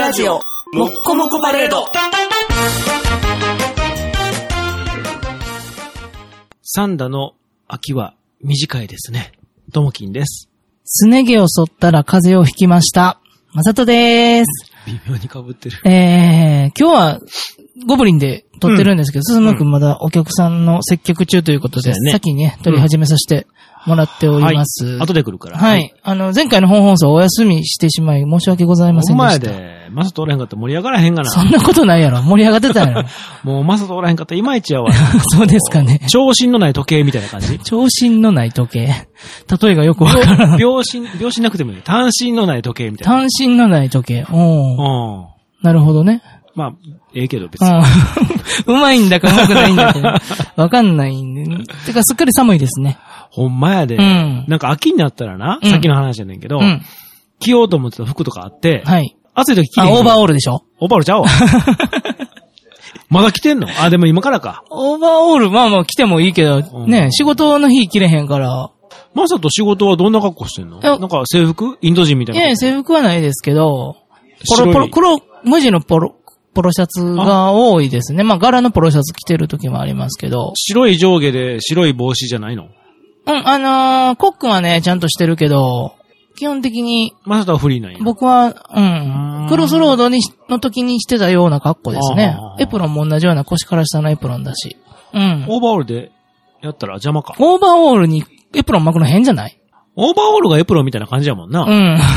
ラジオもっこもこパレード。 サンダの秋は短いですね。ともきんです。 すね毛を剃ったら風邪をひきました。まさとでーす。 微妙に被ってる。 今日はゴブリンで撮ってるんですけど、すずむくんまだお客さんの接客中ということで、先にね、撮り始めさせてもらっております。 はい、後で来るから。 はい。前回の本放送お休みしてしまい申し訳ございませんでした。 お前で、マサトおらへんかったら盛り上がらへんがな。 そんなことないやろ。盛り上がってたやろ。 もうマサトおらへんかったらいまいちやわ。 そうですかね。 長身のない時計みたいな感じ。 長身のない時計。例えがよくわからない。 秒針なくてもいい。単身のない時計みたいな。 単身のない時計。なるほどね。 まあ、ええけど別に。 うまいんだかうまくないんだか。わかんないんで。てか、すっかり寒いですね。 ほんまやで。なんか秋になったらな、さっきの話やねんけど、着ようと思ってた服とかあって、 はい。 暑い時着てんの。 オーバーオールでしょ？ オーバーオールちゃうわ。まだ着てんの？でも今からか。 オーバーオール、まあ着てもいいけど、ね、仕事の日着れへんから。 マサと仕事はどんな格好してんの？なんか制服？インド人みたいな。 いや、制服はないですけど、黒、無地のポロシャツが多いですね。まあ柄のポロシャツ着てる時もありますけど。 白い上下で白い帽子じゃないの？ コックはね、ちゃんとしてるけど、基本的に。 マサとはフリーなんや。 僕は、クロスロードの時にしてたような格好ですね。エプロンも同じような腰から下のエプロンだし。 オーバーオールでやったら邪魔か。 オーバーオールにエプロン巻くの変じゃない？ オーバーオールがエプロンみたいな感じやもんな。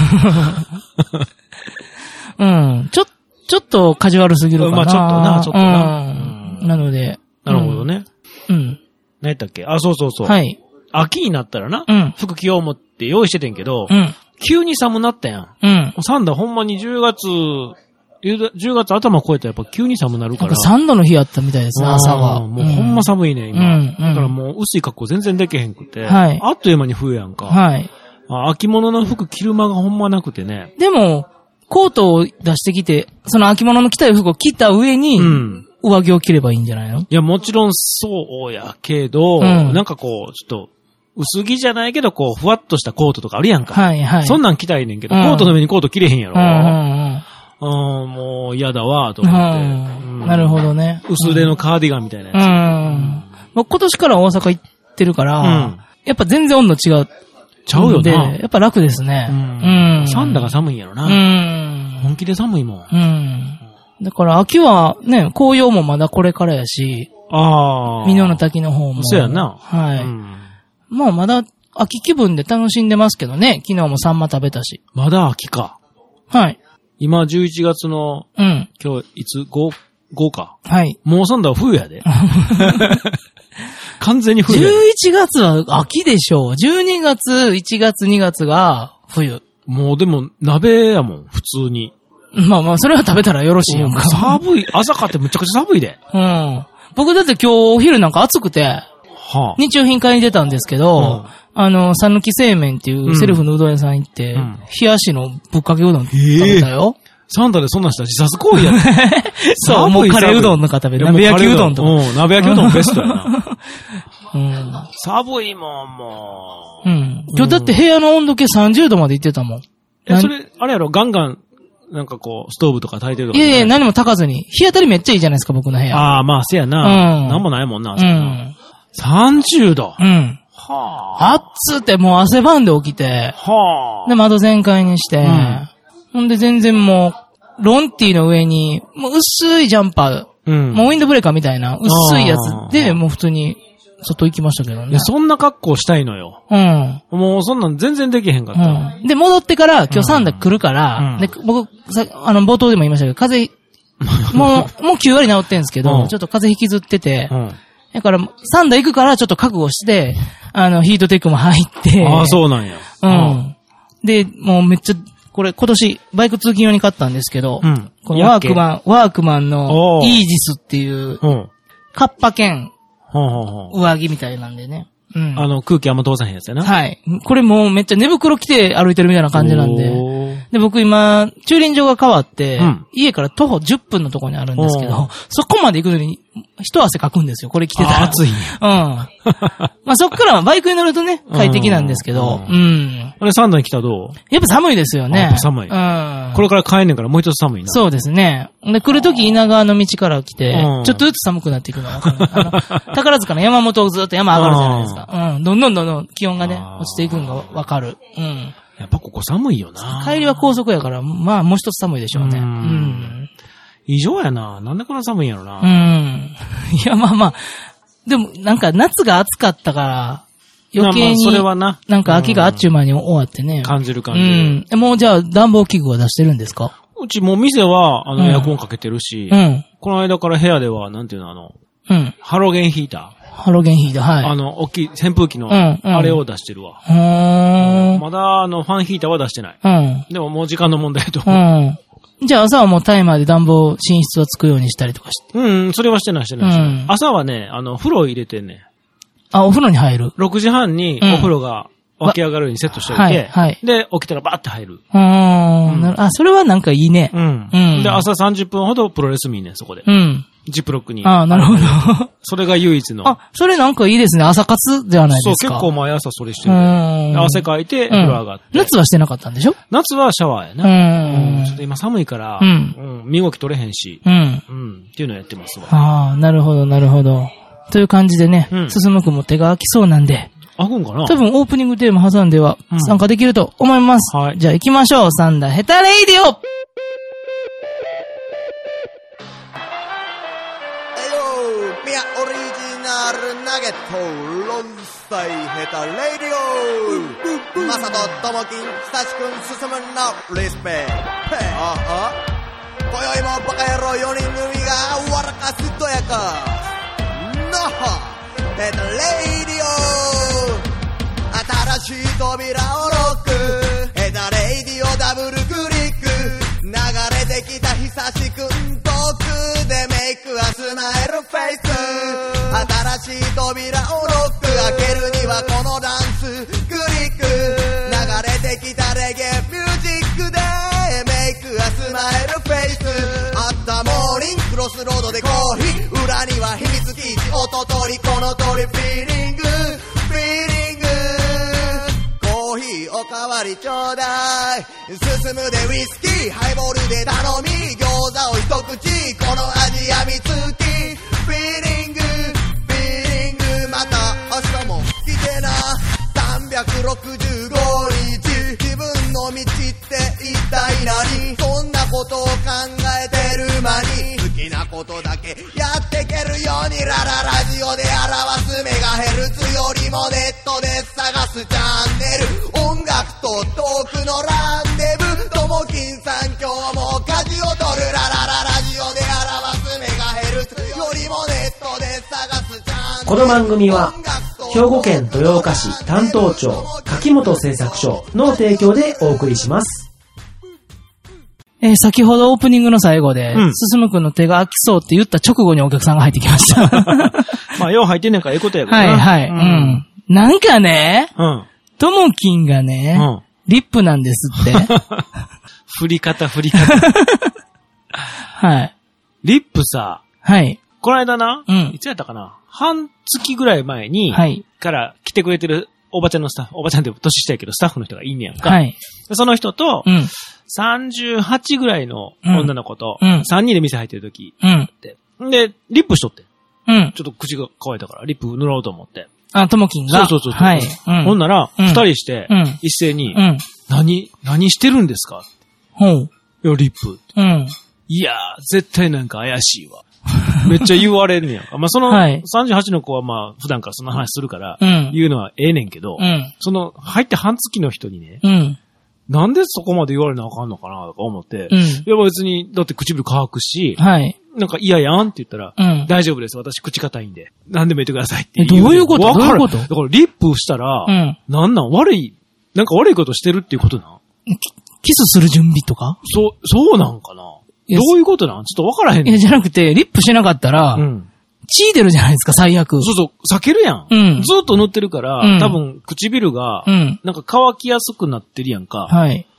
ちょっとカジュアルすぎるかな。 まあちょっとな。 なので。 なるほどね。何やったっけ？そう。 はい。 秋になったらな、服着よう思って用意しててんけど、急に寒なったやん。サンダほんまに10月頭超えたらやっぱ急に寒なるから。 なんか3度の日あったみたいですね、朝は。 もうほんま寒いね、今。だからもう薄い格好全然できへんくて、あっという間に冬やんか。はい。秋物の服着る間がほんまなくてね。 でも、コートを出してきて、その秋物の着たい服を着た上に、上着を着ればいいんじゃないの？ いや、もちろんそうやけど、なんかこう、ちょっと、薄着じゃないけど、こう、ふわっとしたコートとかあるやんか。はいはい。そんなん着たいねんけど、コートの上にコート着れへんやろ。もう嫌だわ、と思って。 なるほどね。 薄手のカーディガンみたいなやつ。今年から大阪行ってるから、やっぱ全然温度違う。 ちゃうよな。 やっぱ楽ですね。 サンダが寒いんやろな。本気で寒いもん。だから秋はね、紅葉もまだこれからやし、美濃の滝の方も。 そうやな。 はい。もうまだ秋気分で楽しんでますけどね。昨日もサンマ食べたし。 まだ秋か。 はい。 今11月の、今日いつ 5か。 はい。 もうサンダは冬やで。完全に冬やで。11月は秋でしょう。12月、1月、2月が冬。 もうでも鍋やもん、普通に。 まあ、それは食べたらよろしいやんか。 寒い。朝かってむちゃくちゃ寒いで。 僕だって今日お昼なんか暑くて、日用品買いに出たんですけど、さぬき製麺っていうセルフのうどん屋さん行って、冷やしのぶっかけうどん食べたよ。 サンダでそんなんしたら自殺行為やね。 そう、もうカレーうどんの方食べる。鍋焼きうどんとか。 鍋焼きうどんベストやな。寒いもん、もう。今日だって部屋の温度計30度まで行ってたもん。 それ、あれやろ、ガンガン、なんかこう、ストーブとか炊いてるとか。 いや、何も炊かずに。日当たりめっちゃいいじゃないですか、僕の部屋。 まあ、せやな。なんもないもんな。30度。暑ってもう汗ばんで起きて。で、窓全開にして。ほんで全然もう、ロンティーの上に、もう薄いジャンパー。もうウィンドブレーカーみたいな、薄いやつで、もう普通に、外行きましたけどね。 そんな格好したいのよ。もうそんなん全然できへんかった。 で、戻ってから、今日サンダ来るから、で、僕、冒頭でも言いましたけど、風邪、もう9割治ってんすけど、ちょっと風邪引きずってて、だから、サンダ行くからちょっと覚悟して、ヒートテックも入って。 そうなんや。 で、もうめっちゃ、これ今年バイク通勤用に買ったんですけど、このワークマンのイージスっていう、カッパ兼、上着みたいなんでね。 空気あんま通さへんやつやな。 はい。これもうめっちゃ寝袋着て歩いてるみたいな感じなんで。 で、僕今、駐輪場が変わって、家から徒歩10分のところにあるんですけど、そこまで行くのに、一汗かくんですよ、これ着てたら。 暑いね。 まあそっからはバイクに乗るとね、快適なんですけど、 あれ、3段来たらどう？ やっぱ寒いですよね。 やっぱ寒い。これから帰んねんからもう一つ寒いな。 そうですね。で、来るとき稲川の道から来て、ちょっとずつ寒くなっていくのが分かる。宝塚の山本をずっと山上がるじゃないですか。どんどん気温がね、落ちていくのが分かる。 やっぱここ寒いよな。 帰りは高速やから、まあもう一つ寒いでしょうね。 異常やな。なんでこんな寒いんやろな。 いや、まあまあ。でも、なんか夏が暑かったから、余計に、 それはな。 なんか秋があっちゅう間に終わってね。 感じる感じ。もうじゃあ暖房器具は出してるんですか？ うちもう店は、エアコンかけてるし、この間から部屋では、なんていうの、ハロゲンヒーター。 ハロゲンヒーター、はい。 大きい扇風機の、あれを出してるわ。まだ、ファンヒーターは出してない。でももう時間の問題と。 じゃあ朝はもうタイマーで暖房、寝室をつくようにしたりとかして。 それはしてない。朝はね、風呂入れてね。 お風呂に入る ?6 時半にお風呂が湧き上がるようにセットしておいて、で、起きたらバーって入る。 それはなんかいいね。 で、朝30分ほどプロレス見んねん、そこで。ジップロックに。 なるほど。 それが唯一の。 それなんかいいですね。朝活ではないですか。 そう、結構毎朝それしてる。汗かいて、風呂上がって。 夏はしてなかったんでしょ？ 夏はシャワーやな。ちょっと今寒いから、身動き取れへんし、っていうのをやってますわ。 なるほど、なるほど。という感じでね、進むくんも手が空きそうなんで。 開くんかな？ 多分オープニングテーマ挟んでは参加できると思います。じゃあ行きましょう。サンダーヘタレイディオ！ ミアオリジナルナゲット論裁ヘタレディオマサとトモキン久しくん進むのリスペ今宵もバカ野郎4人組が笑かすとやかヘタレディオ新しい扉をロックヘタレディオダブルクリック流れてきた久しくん遠くでメイクはスマイルフェイス新しい扉をロック開けるにはこのダンスクリック流れてきたレゲエミュージックでメイクはスマイルフェイスあったモーニングクロスロードでコーヒー裏には秘密基地音取りこの通りフィーリングコーヒーおかわりちょうだい進むでウイスキーハイボールで頼み餃子を一口この味やみつきフィーリングまた明日も来てな365日自分の道って一体何そんなことを考えてる間に好きなことだけやってけるようにラジオで表すメガヘルツよりもネットで探すチャンネル音楽とトークのランデブともきんさん今日も舵を取るラジオで表すメガヘルツよりもネットで探すチャンネルこの番組は兵庫県豊岡市担当庁柿本製作所の提供でお送りします。 先ほどオープニングの最後で、進むくんの手が空きそうって言った直後にお客さんが入ってきました。 まあ、よう入ってんねんからええことやからな。 はい。なんかね、ともきんがね、リップなんですって。 振り方。 はい。 リップさ、 はい。 この間な、いつやったかな半月ぐらい前に、から来てくれてるおばちゃんのスタッフ、おばちゃんって年下やけどスタッフの人がいんねやんか。その人と、38ぐらいの女の子と、3人で店入ってる時って。で、リップしとって。ちょっと口が乾いたから、リップ塗ろうと思って。 ともきんが。 そう。はい。ほんなら、二人して、一斉に、何してるんですかいや、リップ。いやー、絶対なんか怪しいわ。めっちゃ言われるんやん。まあ、その、38の子はまあ、普段からその話するから、言うのはええねんけど、その、入って半月の人にね、なんでそこまで言われなあかんのかなとか思って、いや別に、だって唇乾くし、なんか嫌やんって言ったら、大丈夫です。私口硬いんで。何でも言ってくださいって言う。 どういうこと？ だからリップしたら、なん悪いことしてるっていうことな？ キスする準備とか？ そうなんかな？どういうことなん？ちょっとわからへんねん。 いや、じゃなくて、リップしなかったら、血出るじゃないですか、最悪。 そう、避けるやん。ずっと塗ってるから、多分唇が、なんか乾きやすくなってるやんか。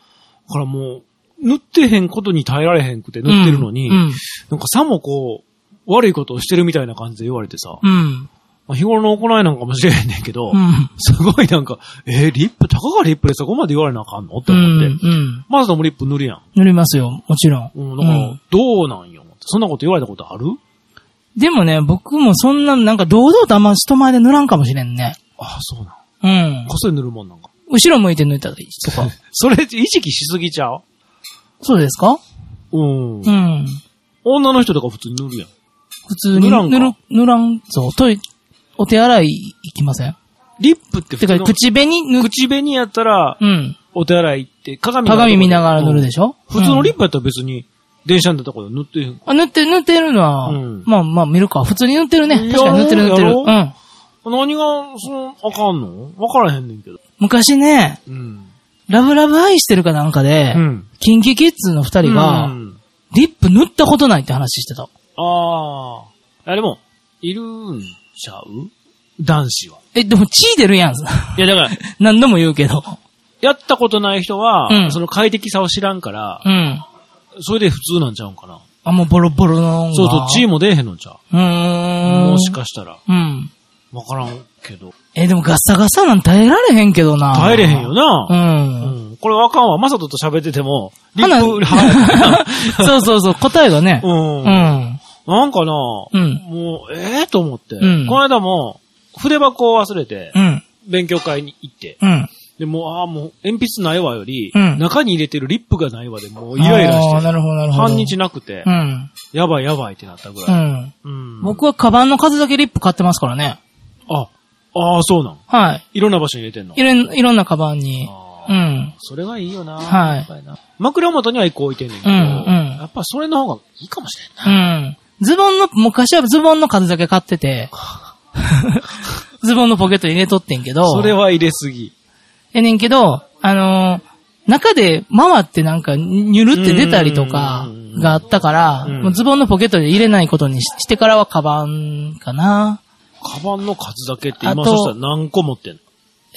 からもう、塗ってへんことに耐えられへんくて塗ってるのに、なんかさもこう、悪いことをしてるみたいな感じで言われてさ、まあ、日頃の行いなんかもしれへんねんけど、すごいなんか、リップ、たかがリップでそこまで言われなあかんのって思って、まずともリップ塗るやん。 塗りますよ、もちろん。 だから、どうなんよ。そんなこと言われたことある？ でもね、僕もそんな、なんか堂々とあんま人前で塗らんかもしれんね。 ああ、そうなん。こっそり塗るもんなんか。 後ろ向いて塗ったらいいとか。 それ、意識しすぎちゃう？ そうですか？ 女の人とか普通に塗るやん。 普通に塗らん、そう、お手洗い行きません？ リップって普通の。 てか、口紅やったら、お手洗い行って鏡見ながら塗るでしょ？ 普通のリップやったら別に、電車に出たこと塗ってへん。 塗ってるのは、まあ見るか。普通に塗ってるね。確かに塗ってる。 何が、あかんの？わからへんねんけど。 昔ね、ラブラブ愛してるかなんかで、キンキキッズの二人が、リップ塗ったことないって話してた。 ああ。でも、いるんちゃう？男子は。 でも血出るやん。いや、だから、 何度も言うけど。 やったことない人は、その快適さを知らんから、それで普通なんちゃうんかな。 あ、もうボロボロの。 そう、血も出えへんのちゃう。もしかしたら。わからんけど。 でもガサガサなん耐えられへんけどな。 耐えれへんよな。これわかんわ。マサトと喋ってても、リップ、 そう、答えがね。 なんかな、もう、と思って。この間も、筆箱を忘れて、勉強会に行って、で、もう、鉛筆ないわより、中に入れてるリップがないわで、もうイライラして、半日なくて、やばいってなったぐらい。 僕はカバンの数だけリップ買ってますからね。 そうなん。 はい。 いろんな場所に入れてんの？ いろんなカバンに。 それがいいよな。 はい。 枕元には一個置いてんねんけど、やっぱそれの方がいいかもしれんな。 昔はズボンの数だけ買ってて、ズボンのポケットに入れとってんけど、 それは入れすぎ。 ねんけど、中で回ってなんかニュルって出たりとかがあったから、もうズボンのポケットで入れないことにしてからはカバンかな。 カバンの数だけって今そしたら何個持ってんの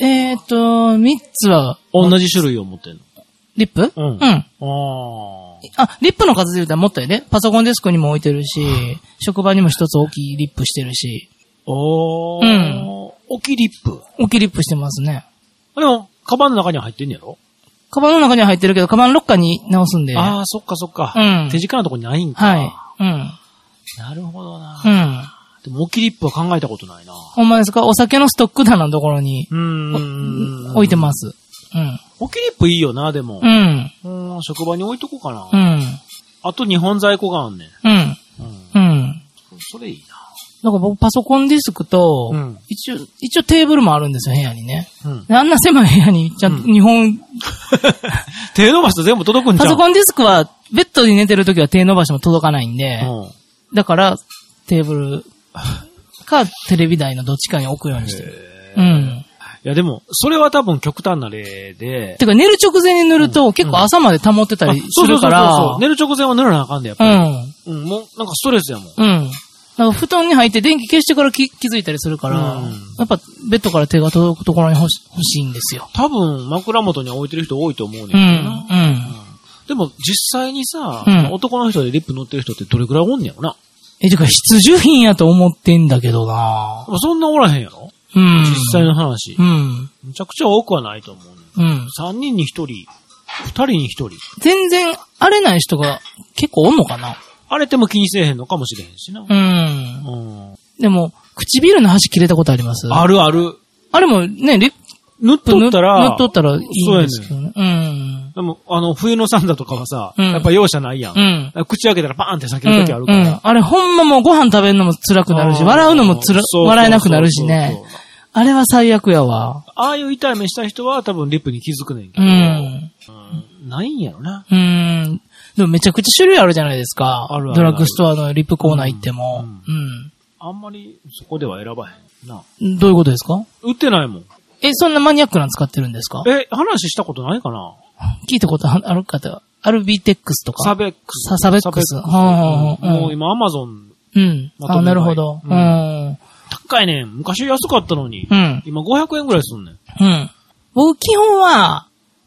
？3つは。 同じ種類を持ってんの？ リップ？リップの数で言うたらもっとやで。パソコンデスクにも置いてるし、職場にも一つ大きいリップしてるし。 大きいリップ？ 大きいリップしてますね。 でも、カバンの中には入ってんねやろ？ カバンの中には入ってるけど、カバンロッカーに直すんで。 そっか。手近なとこにないんか。 はい。 なるほどな。でも、大きいリップは考えたことないな。 ほんまですか？お酒のストック棚のところに、置いてます。 大きいリップいいよな、でも。職場に置いとこうかな。あと2本在庫があんねん。それいいな。 なんか僕パソコンディスクと、一応テーブルもあるんですよ、部屋にね。あんな狭い部屋に、ちゃんと2本。 手伸ばすと全部届くんじゃん。 パソコンディスクは、ベッドに寝てるときは手伸ばしても届かないんで、だから、テーブルかテレビ台のどっちかに置くようにしてる。 いやでも、それは多分極端な例で。 てか寝る直前に塗ると結構朝まで保ってたりするから。 そう。寝る直前は塗らなあかんで、やっぱり。もう、なんかストレスやもん。なんか布団に入って電気消してから気づいたりするから、やっぱベッドから手が届くところに欲しいんですよ。 多分枕元に置いてる人多いと思うねんけどな。でも実際にさ、男の人でリップ塗ってる人ってどれくらいおんねやろな。 てか必需品やと思ってんだけどな。 そんなおらへんやろ？実際の話。めちゃくちゃ多くはないと思う。3人に1人、2人に1人。 全然荒れない人が結構おんのかな？ 荒れても気にせえへんのかもしれへんしな。 でも、唇の端切れたことあります？ あるある。 あれもね、 塗っとったらいいんですけどね。 でも、冬のサンダとかはさ、やっぱ容赦ないやん。口開けたらパーンって裂ける時あるから。 あれほんまもうご飯食べるのも辛くなるし、笑うのも笑えなくなるしね。あれは最悪やわ。 ああいう痛い目した人は多分リップに気づくねんけど。ないんやろな。 でもめちゃくちゃ種類あるじゃないですか。ドラッグストアのリップコーナー行っても。 あんまりそこでは選ばへんな。 どういうことですか？ 売ってないもん。 そんなマニアックなの使ってるんですか？ 話したことないかな？ 聞いたことある方。アルビテックスとか。 サベックス。 サベックス。 もう今アマゾン。 なるほど。 高いねん。昔安かったのに。今500円ぐらいすんねん。 僕基本は、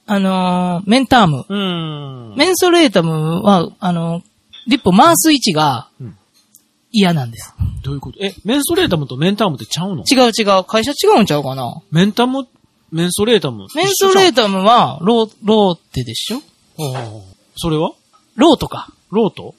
メンターム。メンソレータムは、リップを回す位置が嫌なんです。 どういうこと？メンソレータムとメンタームってちゃうの？ 違う。会社違うんちゃうかな？ メンソレータム。 メンソレータムは、ローテでしょ？ それは？ ロートか。 ロート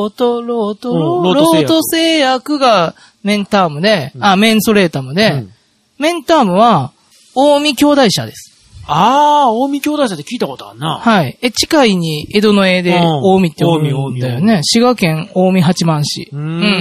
製薬がメンタームで、メンソレータムで、メンタームは、近江兄弟社です。 近江兄弟社って聞いたことあるな。 はい。近いに江戸の絵で近江って読むんだよね。滋賀県近江八幡市。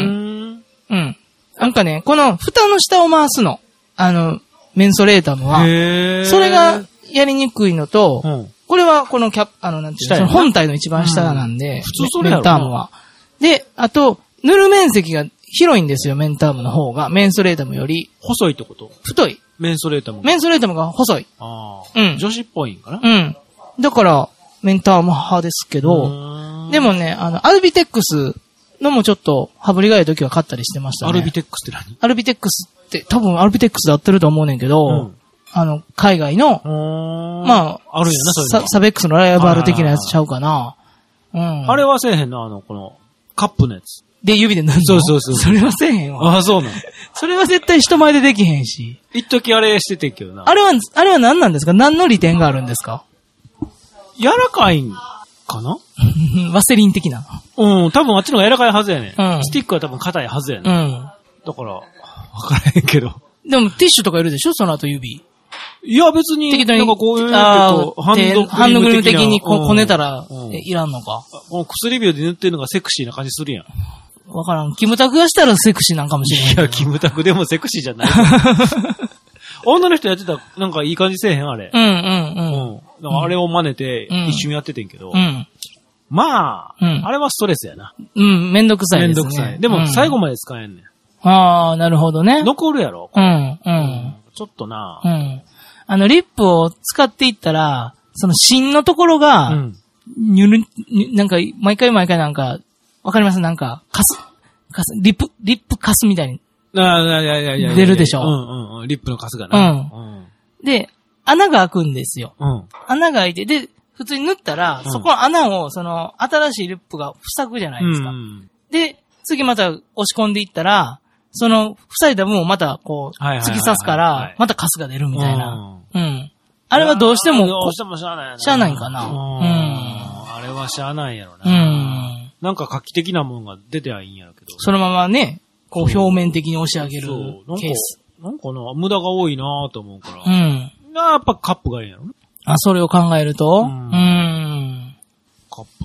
なんかね、この蓋の下を回すの。メンソレータムは。それがやりにくいのと、これはこのなんていうの、本体の一番下なんで、 普通それやろメンタームは。で、あと、塗る面積が広いんですよ、メンタームの方が。メンソレータムより。 細いってこと？ 太い。 メンソレータムが細い。 女子っぽいんかな？ だから、メンターム派ですけど、でもね、アルビテックスのもちょっと、羽振りがいい時は買ったりしてましたね。 アルビテックスって何？ アルビテックスって、多分アルビテックスで合ってると思うねんけど、海外の、 あるよな、そういうの。 サベックスのライバル的なやつちゃうかな。 あれはせえへんの？この、カップのやつ。 で、指で塗るの？ そう。 それはせえへんわ。 そうなの？ それは絶対人前でできへんし。 一時あれしててんけどな。 あれは何なんですか？何の利点があるんですか？ 柔らかいんかな？ ワセリン的な。 多分あっちの方が柔らかいはずやね。スティックは多分硬いはずやね。だから、わからへんけど。 でもティッシュとかいるでしょ？その後指。 いや別に、 適当になんかこういうハンドクリーム的にこねたら、いらんのか。 この薬指で塗ってるのがセクシーな感じするやん。 わからん。キムタクがしたらセクシーなんかもしれない。 いや、キムタクでもセクシーじゃない。女の人やってたらなんかいい感じせえへんあれ。あれを真似て一瞬やっててんけど。まあ、あれはストレスやな。 めんどくさいですね。 めんどくさい。でも最後まで使えんねん。 なるほどね。 残るやろ。ちょっとな。 リップを使っていったら、その芯のところが、なんか、毎回なんか、わかりますなんか、リップカスみたいに。出るでしょ。 リップのカスがな。 で、穴が開くんですよ。穴が開いて、で、普通に塗ったら、そこの穴を、新しいリップが塞ぐじゃないですか。で、次また押し込んでいったら、塞いだ分をまた、突き刺すから、またカスが出るみたいな。あれはどうしてもしゃあない。 しゃあないんかな。 あれはしゃあないやろな。なんか画期的なものが出てはいいんやろけど。 そのままね、表面的に押し上げるケース。 なんかな、無駄が多いなと思うから。やっぱカップがいいんやろ。 それを考えるとカップ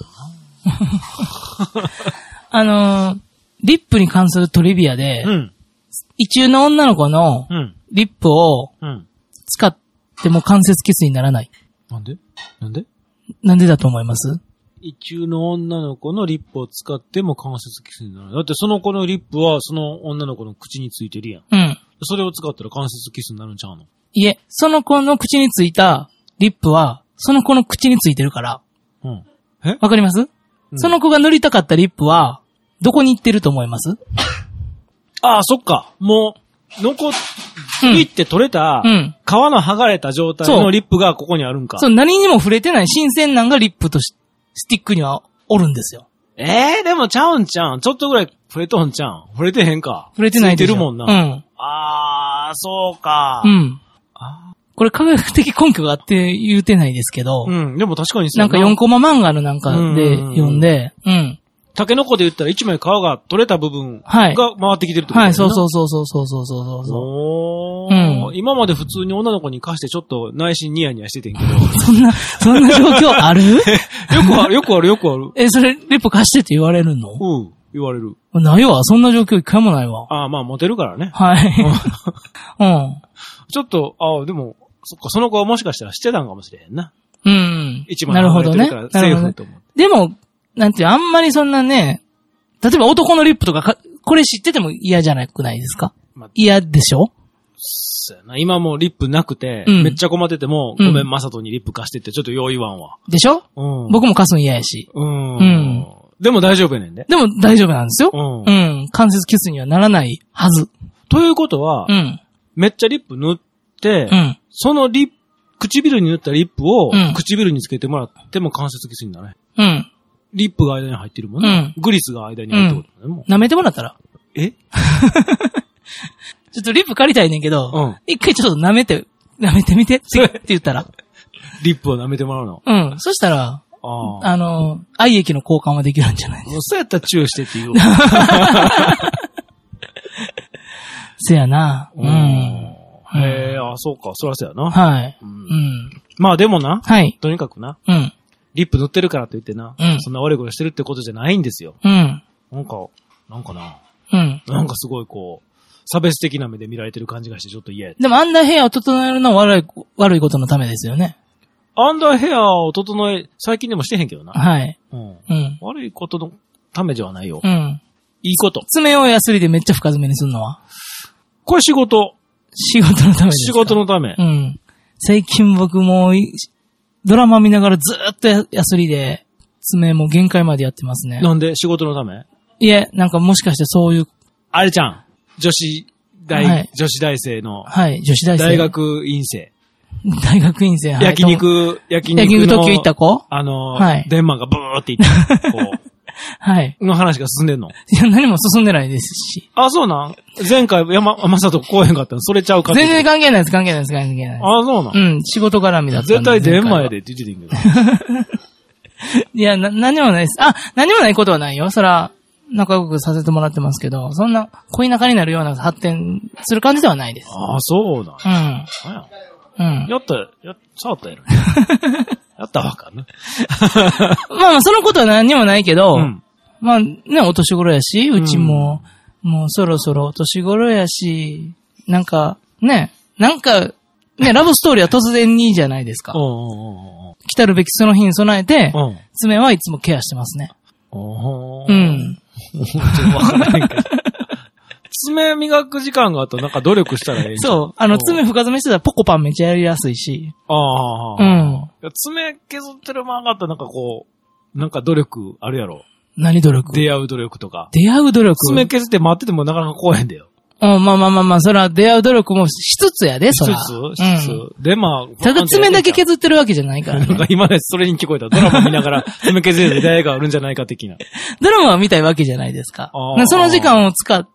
でもな。リップに関するトリビアで、異中の女の子のリップを使っても関節キスにならない。なんでだと思います？ 異中の女の子のリップを使っても関節キスにならない。だってその子のリップはその女の子の口についてるやん。それを使ったら関節キスになるんちゃうの？ いえ、その子の口についたリップは、その子の口についてるから。わかります？その子が塗りたかったリップは、どこに行ってると思います？ そっか。もう、ピって取れた、皮の剥がれた状態のリップがここにあるんか。 そう、何にも触れてない新鮮なんがリップとスティックにはおるんですよ。 でもちゃうんちゃうん。ちょっとぐらい触れとんちゃうん。触れてへんか。 触れてないでしょ。 ついてるもんな。そうか。 これ科学的根拠があって言うてないですけど。 でも確かにそうなんか4コマ漫画のなんかで読んで、 タケノコで言ったら1枚皮が取れた部分が回ってきてるってことですね。 そう。 今まで普通に女の子に貸してちょっと内心ニヤニヤしててんけど。 そんな状況ある？ よくある。 それ、リップ貸してって言われるの？ 言われる。 ないわ。そんな状況一回もないわ。 まあモテるからね。 はい。 ちょっと、でも、そっか、その子はもしかしたらしてたんかもしれへんな。一枚なるほどね。 セーフと思う。 でも、なんていう、あんまりそんなね、例えば男のリップとかこれ知ってても嫌じゃなくないですか？嫌でしょ？ そうやな。今もうリップなくて、めっちゃ困ってても、ごめん、マサトにリップ貸してってちょっと用意わんわ。 でしょ？僕も貸すの嫌やし。 でも大丈夫やねんで。 でも大丈夫なんですよ。関節キスにはならないはず。 ということは、めっちゃリップ塗って、そのリッ唇に塗ったリップを、唇につけてもらっても関節キスにならない。リップが間に入ってるもんね。グリスが間に入ってることだね。 舐めてもらったらえちょっとリップ借りたいねんけど、一回ちょっと舐めてみてって言ったら。 リップを舐めてもらうの？ そしたら、愛液の交換はできるんじゃないですか。 そうやったらチューしてって言う。 せやな。 そうか。そらそうやな。 はい。 まあでもな。 はい。 とにかくな。リップ塗ってるからといってな。そんな悪いことしてるってことじゃないんですよ。なんかな。なんかすごいこう、差別的な目で見られてる感じがしてちょっと嫌や。 でもアンダーヘアを整えるのは悪いことのためですよね。 アンダーヘアを整え、最近でもしてへんけどな。 はい。 悪いことのためではないよ。 いいこと。 爪をヤスリでめっちゃ深爪にするのはこれ仕事のためですか？ 仕事のため。 最近僕もドラマ見ながらずーっとヤスリで爪も限界までやってますね。 なんで仕事のため？ いえ、なんかもしかしてそういう。 あれちゃん。女子大生の。 はい、女子大生。 大学院生。 大学院生。 焼肉特急行った子？ 電話がブーっていった。こう。 はい。 の話が進んでんの？ いや、何も進んでないですし。 あ、そうなん？前回山里来へんかったのそれちゃうかって。 全然関係ないです、関係ない。 あ、そうなん？ 仕事絡みだったんで。 絶対電話やでって言ってたんけど。 いや、何もないです。何もないことはないよ。そら、仲良くさせてもらってますけど、そんな恋仲になるような発展する感じではないです。 ああ、そうだ。やったやろ。やったらわかんな。 まあ、そのことは何にもないけど、まあ、ね、お年頃やし、うちも、もうそろそろお年頃やし、なんか、ラブストーリーは突然にじゃないですか。来たるべきその日に備えて、爪はいつもケアしてますね。 ちょっとわからないけど。爪磨く時間があったらなんか努力したらいい。 そう。爪深爪してたらポコパンめっちゃやりやすいし。 爪削ってる漫画ってなんかこう、なんか努力あるやろ。 何努力？ 出会う努力とか。 出会う努力？ 爪削って待っててもなかなか来へんだよ。 まあ、それは出会う努力もしつつやで、そら。しつつ。で、まあ。 ただ爪だけ削ってるわけじゃないからね。 なんか今ね、それに聞こえた。ドラマ見ながら爪削れる出会いがあるんじゃないか的な。 ドラマは見たいわけじゃないですか。その時間を使って、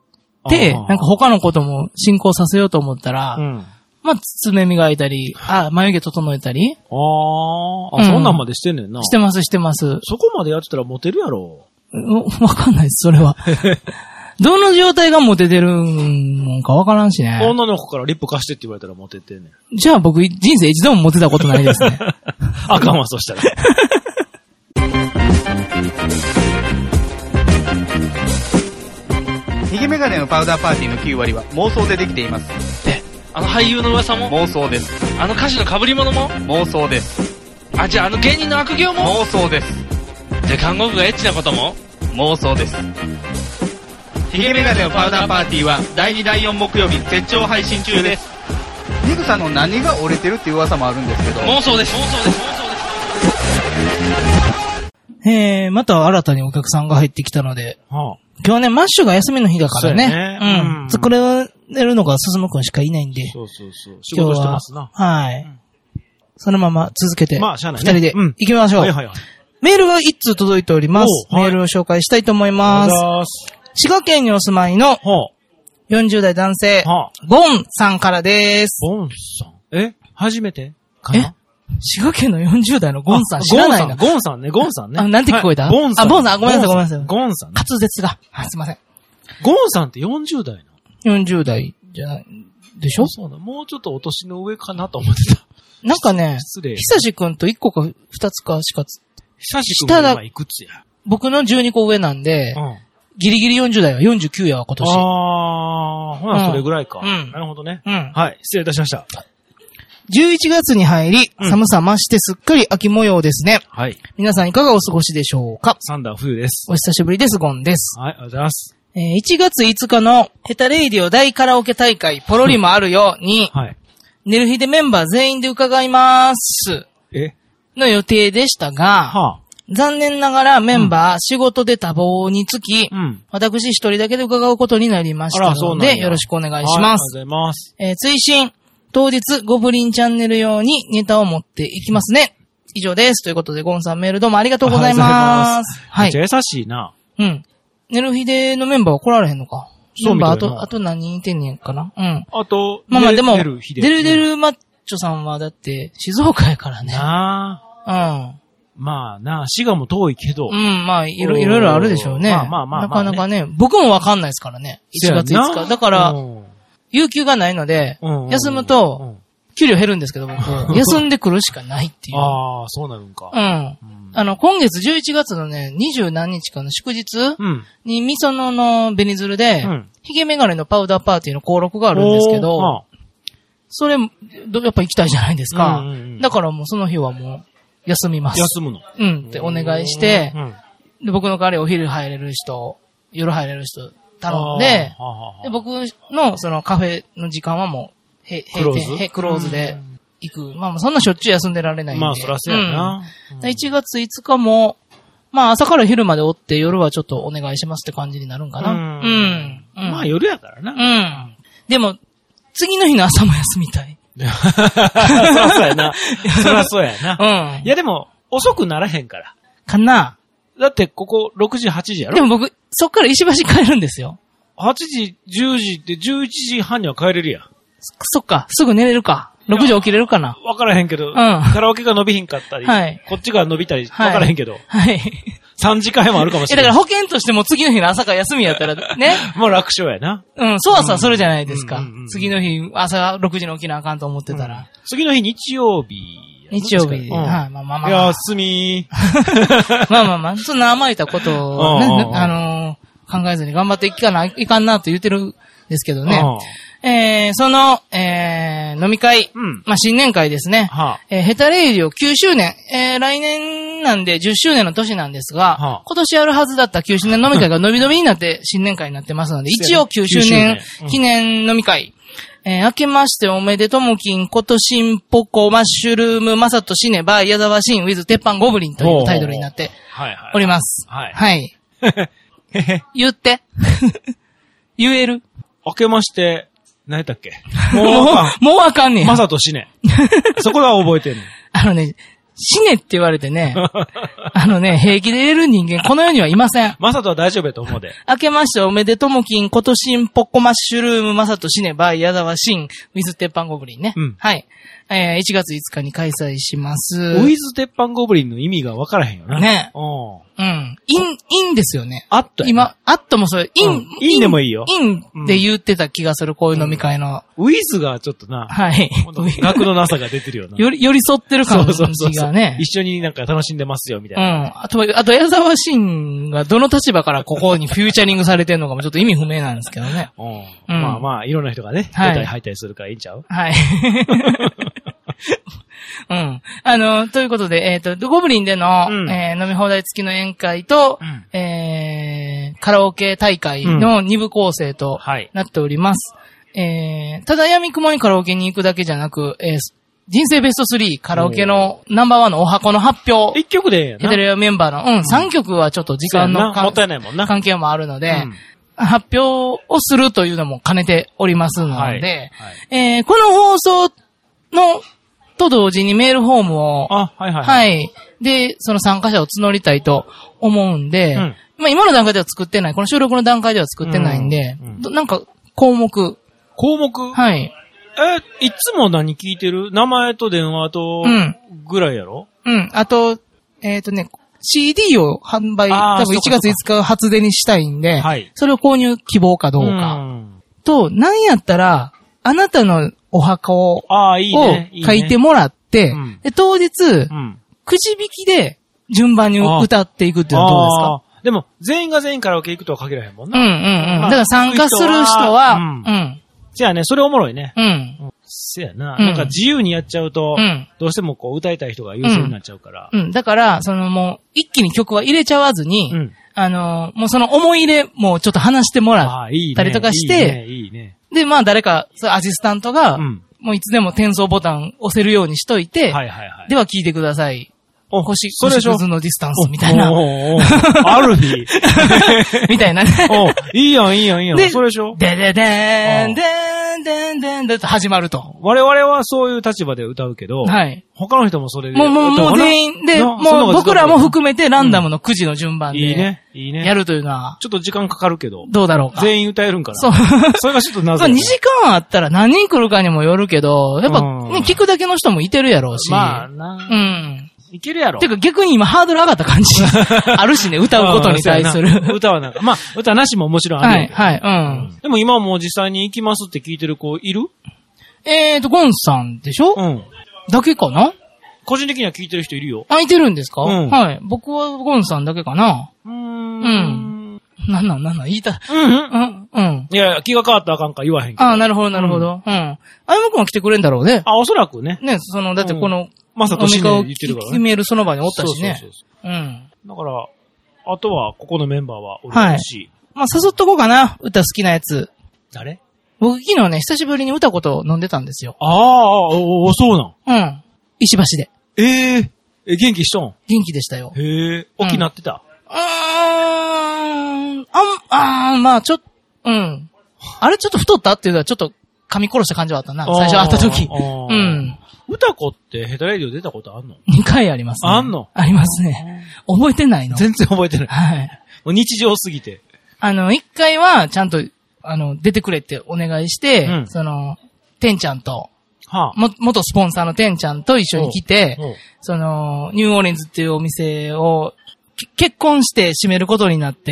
なんか他のことも進行させようと思ったら、まあ、爪磨いたり、眉毛整えたり。 そんなんまでしてんねんな。 してます。 そこまでやってたらモテるやろ。 わかんないです、それは。どの状態がモテてるんかわからんしね。 女の子からリップ貸してって言われたらモテてんねん。 じゃあ僕人生一度もモテたことないですね。 あかんわ、そしたら。 ヒゲメガネのパウダーパーティーの9割は妄想でできています。 俳優の噂も妄想です。 歌手の被り物も妄想です。 じゃあ芸人の悪行も妄想です。 じゃあ看護婦がエッチなことも妄想です。ヒゲメガネのパウダーパーティーは第2第4木曜日絶頂配信中です。ニグさんの何が折れてるっていう噂もあるんですけど妄想です。 また新たにお客さんが入ってきたので、今日ね、マッシュが休みの日だからね。これをやるのが進むくんしかいないんで。 そう。仕事してますな。 はい。そのまま続けて、二人で行きましょう。メールが一通届いております。メールを紹介したいと思います。滋賀県にお住まいの40代男性、ゴンさんからです。 ゴンさん？初めてかな？ 滋賀県の40代のゴンさん知らないな。 ゴンさんね。 なんて聞こえた？ ゴンさん。 ごめんなさい。 ゴンさん。 滑舌が。すいません。 ゴンさんって40代なの？ 40代じゃないでしょ？ そうだ。もうちょっとお年の上かなと思ってた。 なんかね、久しくんと1個か2つかしか久しくん今いくつや？ 僕の12個上なんで、ギリギリ40代は49やわ、今年。 ほな、それぐらいか。なるほどね。はい、失礼いたしました。 11月に入り、寒さ増してすっかり秋模様ですね。 はい。 皆さんいかがお過ごしでしょうか？ サンダー冬です。 お久しぶりです、ゴンです。 はい、ありがとうございます。 1月5日のヘタレイディオ大カラオケ大会ポロリもあるよに、寝る日でメンバー全員で伺います。の予定でしたが、残念ながらメンバー、仕事で多忙につき、私一人だけで伺うことになりましたので、よろしくお願いします。 ありがとうございます。 追伸、 当日、ゴブリンチャンネル用にネタを持っていきますね。以上です。ということで、ゴンさんメールどうもありがとうございます。 はい。めっちゃ優しいな。 うん。ネルヒデのメンバーは来られへんのか。メンバーあと何人いてんねんかな。うん。 あと、 まあでも、デルマッチョさんはだって、静岡やからね。 なあ。うん。まあな、滋賀も遠いけど。 うん、まあ、いろいろあるでしょうね。まあ、なかなかね、僕もわかんないですからね。1月5日。だから、有給がないので、休むと、給料減るんですけど、僕、休んでくるしかないっていう。 ああ、そうなるんか。 うん。今月11月のね、20何日かの祝日に、みそののベニズルで、ヒゲメガネのパウダーパーティーの登録があるんですけど、それ、やっぱ行きたいじゃないですか。だからもうその日はもう、休みます。 休むの？ うん。ってお願いして、で、僕の代わりお昼入れる人、夜入れる人頼んで、で、僕のそのカフェの時間はもう、クローズで行く。まあ、そんなしょっちゅう休んでられないんで。 まあ、そらそうやな。 1月5日も、まあ、朝から昼までおって、夜はちょっとお願いしますって感じになるんかな。 まあ、夜やからな。 でも、次の日の朝も休みたい。 そらそうやな。そらそうやな。いやでも、遅くならへんから。 かな。 だって、ここ6時、8時やろ？ でも僕、そっから石橋帰るんですよ。 8時、10時って11時半には帰れるやん。 そっか、すぐ寝れるか。6時起きれるかな。 わからへんけど、カラオケが伸びひんかったり、こっちが伸びたり、わからへんけど。 はい。 3時間もあるかもしれない。 だから保険としても次の日の朝から休みやったらね。 もう楽勝やな。 そわそわするじゃないですか。次の日朝6時に起きなあかんと思ってたら。 次の日日曜日。 日曜日。はい、まあ。 休み。 まあ。そんな甘えたことをね、考えずに頑張っていかんなと言ってるんですけどね。その、飲み会、まあ、新年会ですね。ヘタレイディオ9周年、来年なんで10周年の年なんですが、今年あるはずだった9周年飲み会が伸び伸びになって新年会になってますので、一応9周年記念飲み会、明けましておめでともきん、ことしんぽこ、マッシュルーム、まさとしねば、矢沢しん、ウィズ、鉄板ゴブリンというタイトルになっております。はい。言って。言える？ 明けまして、何やったっけ？ もうあかんねん。 まさとしね。そこは覚えてんね。死ねって言われてね。平気で言える人間、この世にはいません。 まさとは大丈夫やと思うで。 明けましておめでともきん、ことしんぽっこマッシュルーム、まさとしねば、矢沢しん、ウィズ鉄板ゴブリンね。はい。1月5日に開催します。 ウィズ鉄板ゴブリンの意味がわからへんよな。 ね。インですよね。 アット今、アットもそれ、 インでもいいよ。 インで言ってた気がする、こういう飲み会の。 ウィズがちょっとな。 はい。 額のなさが出てるよな。 寄り添ってる感じがね。 一緒になんか楽しんでますよ、みたいな。 あと、矢沢シンがどの立場からここにフューチャリングされてるのかもちょっと意味不明なんですけどね。 まあ、いろんな人がね、出たり入ったりするからいいんちゃう？ はい。ということで、ゴブリンでの、飲み放題付きの宴会と、カラオケ大会の2部構成となっております。ただ闇雲にカラオケに行くだけじゃなく、人生ベスト3カラオケのナンバーワンのお箱の発表。 1曲でヘテレオメンバーの、3曲はちょっと時間のもったいないもんな関係もあるので、発表をするというのも兼ねておりますので、この放送のと同時にメールフォームを、はい。で、その参加者を募りたいと思うんで、まあ今の段階では作ってない、この収録の段階では作ってないんで、なんか項目はい。 いつも何聞いてる？名前と電話と、ぐらいやろ？ あと、CD を販売、多分1月5日初出にしたいんで、それを購入希望かどうか。と、なんやったら、あなたのお墓を書いてもらって、で当日、くじ引きで順番に歌っていくっていうのはどうですか？ でも、全員が全員カラオケ行くとは限らへんもんな。 だから参加する人は、 じゃあね、それおもろいね。せやな。なんか自由にやっちゃうと、どうしてもこう歌いたい人が優先になっちゃうから。 だから、もう、一気に曲は入れちゃわずに、もうその思い入れもちょっと話してもらったりとかして、で、まあ誰か、アシスタントが、もういつでも転送ボタン押せるようにしといて、では聞いてください。星屑のディスタンスみたいな。 ある日みたいなね。 いいやん。で、それでしょ。 でででーん、でーん、 でんでんでんと始まると。 我々はそういう立場で歌うけど、はい。他の人もそれで。 もう全員で、もう僕らも含めてランダムの9時の順番で。いいね。いいね。やるというのは。 ちょっと時間かかるけど。 どうだろうか。 全員歌えるんかな。 そう。 それがちょっと謎。 2時間あったら何人来るかにもよるけど、やっぱ、聞くだけの人もいてるやろうし。 まあな。うん。いけるやろ。 てか逆に今ハードル上がった感じあるしね、歌うことに対する。 歌はなんか、まあ、歌なしももちろんある。 はい、はい、 でも今もう実際に行きますって聞いてる子いる？ ゴンさんでしょ？だけかな？ 個人的には聞いてる人いるよ。 あ、いてるんですか？はい。僕はゴンさんだけかな。なん言いた。 いや、気が変わったらあかんから言わへんけど。 あ、なるほど、なるほど。あやむくんは来てくれんだろうね。 あ、おそらくね。 ね、だってこの、 まさとしね言ってるからね。 決めるその場におったしね。 だから、あとは、ここのメンバーはおるし。 まあ、誘っとこうかな。歌好きなやつ。 誰？ 僕昨日ね、久しぶりに歌子と飲んでたんですよ。 そうなん。 石橋で。 元気しとん？ 元気でしたよ。 大きなってた？ まあ、あれちょっと太ったっていうのはちょっと噛み殺した感じはあったな。最初会った時。 歌子ってヘタレディオ出たことあんの？ 2 回ありますね。 あんの？ ありますね。覚えてないの？ 全然覚えてない。 はい。 もう日常すぎて。 1回はちゃんと、出てくれってお願いして、てんちゃんと、元スポンサーのてんちゃんと一緒に来て、ニューオーリンズっていうお店を、結婚して閉めることになって、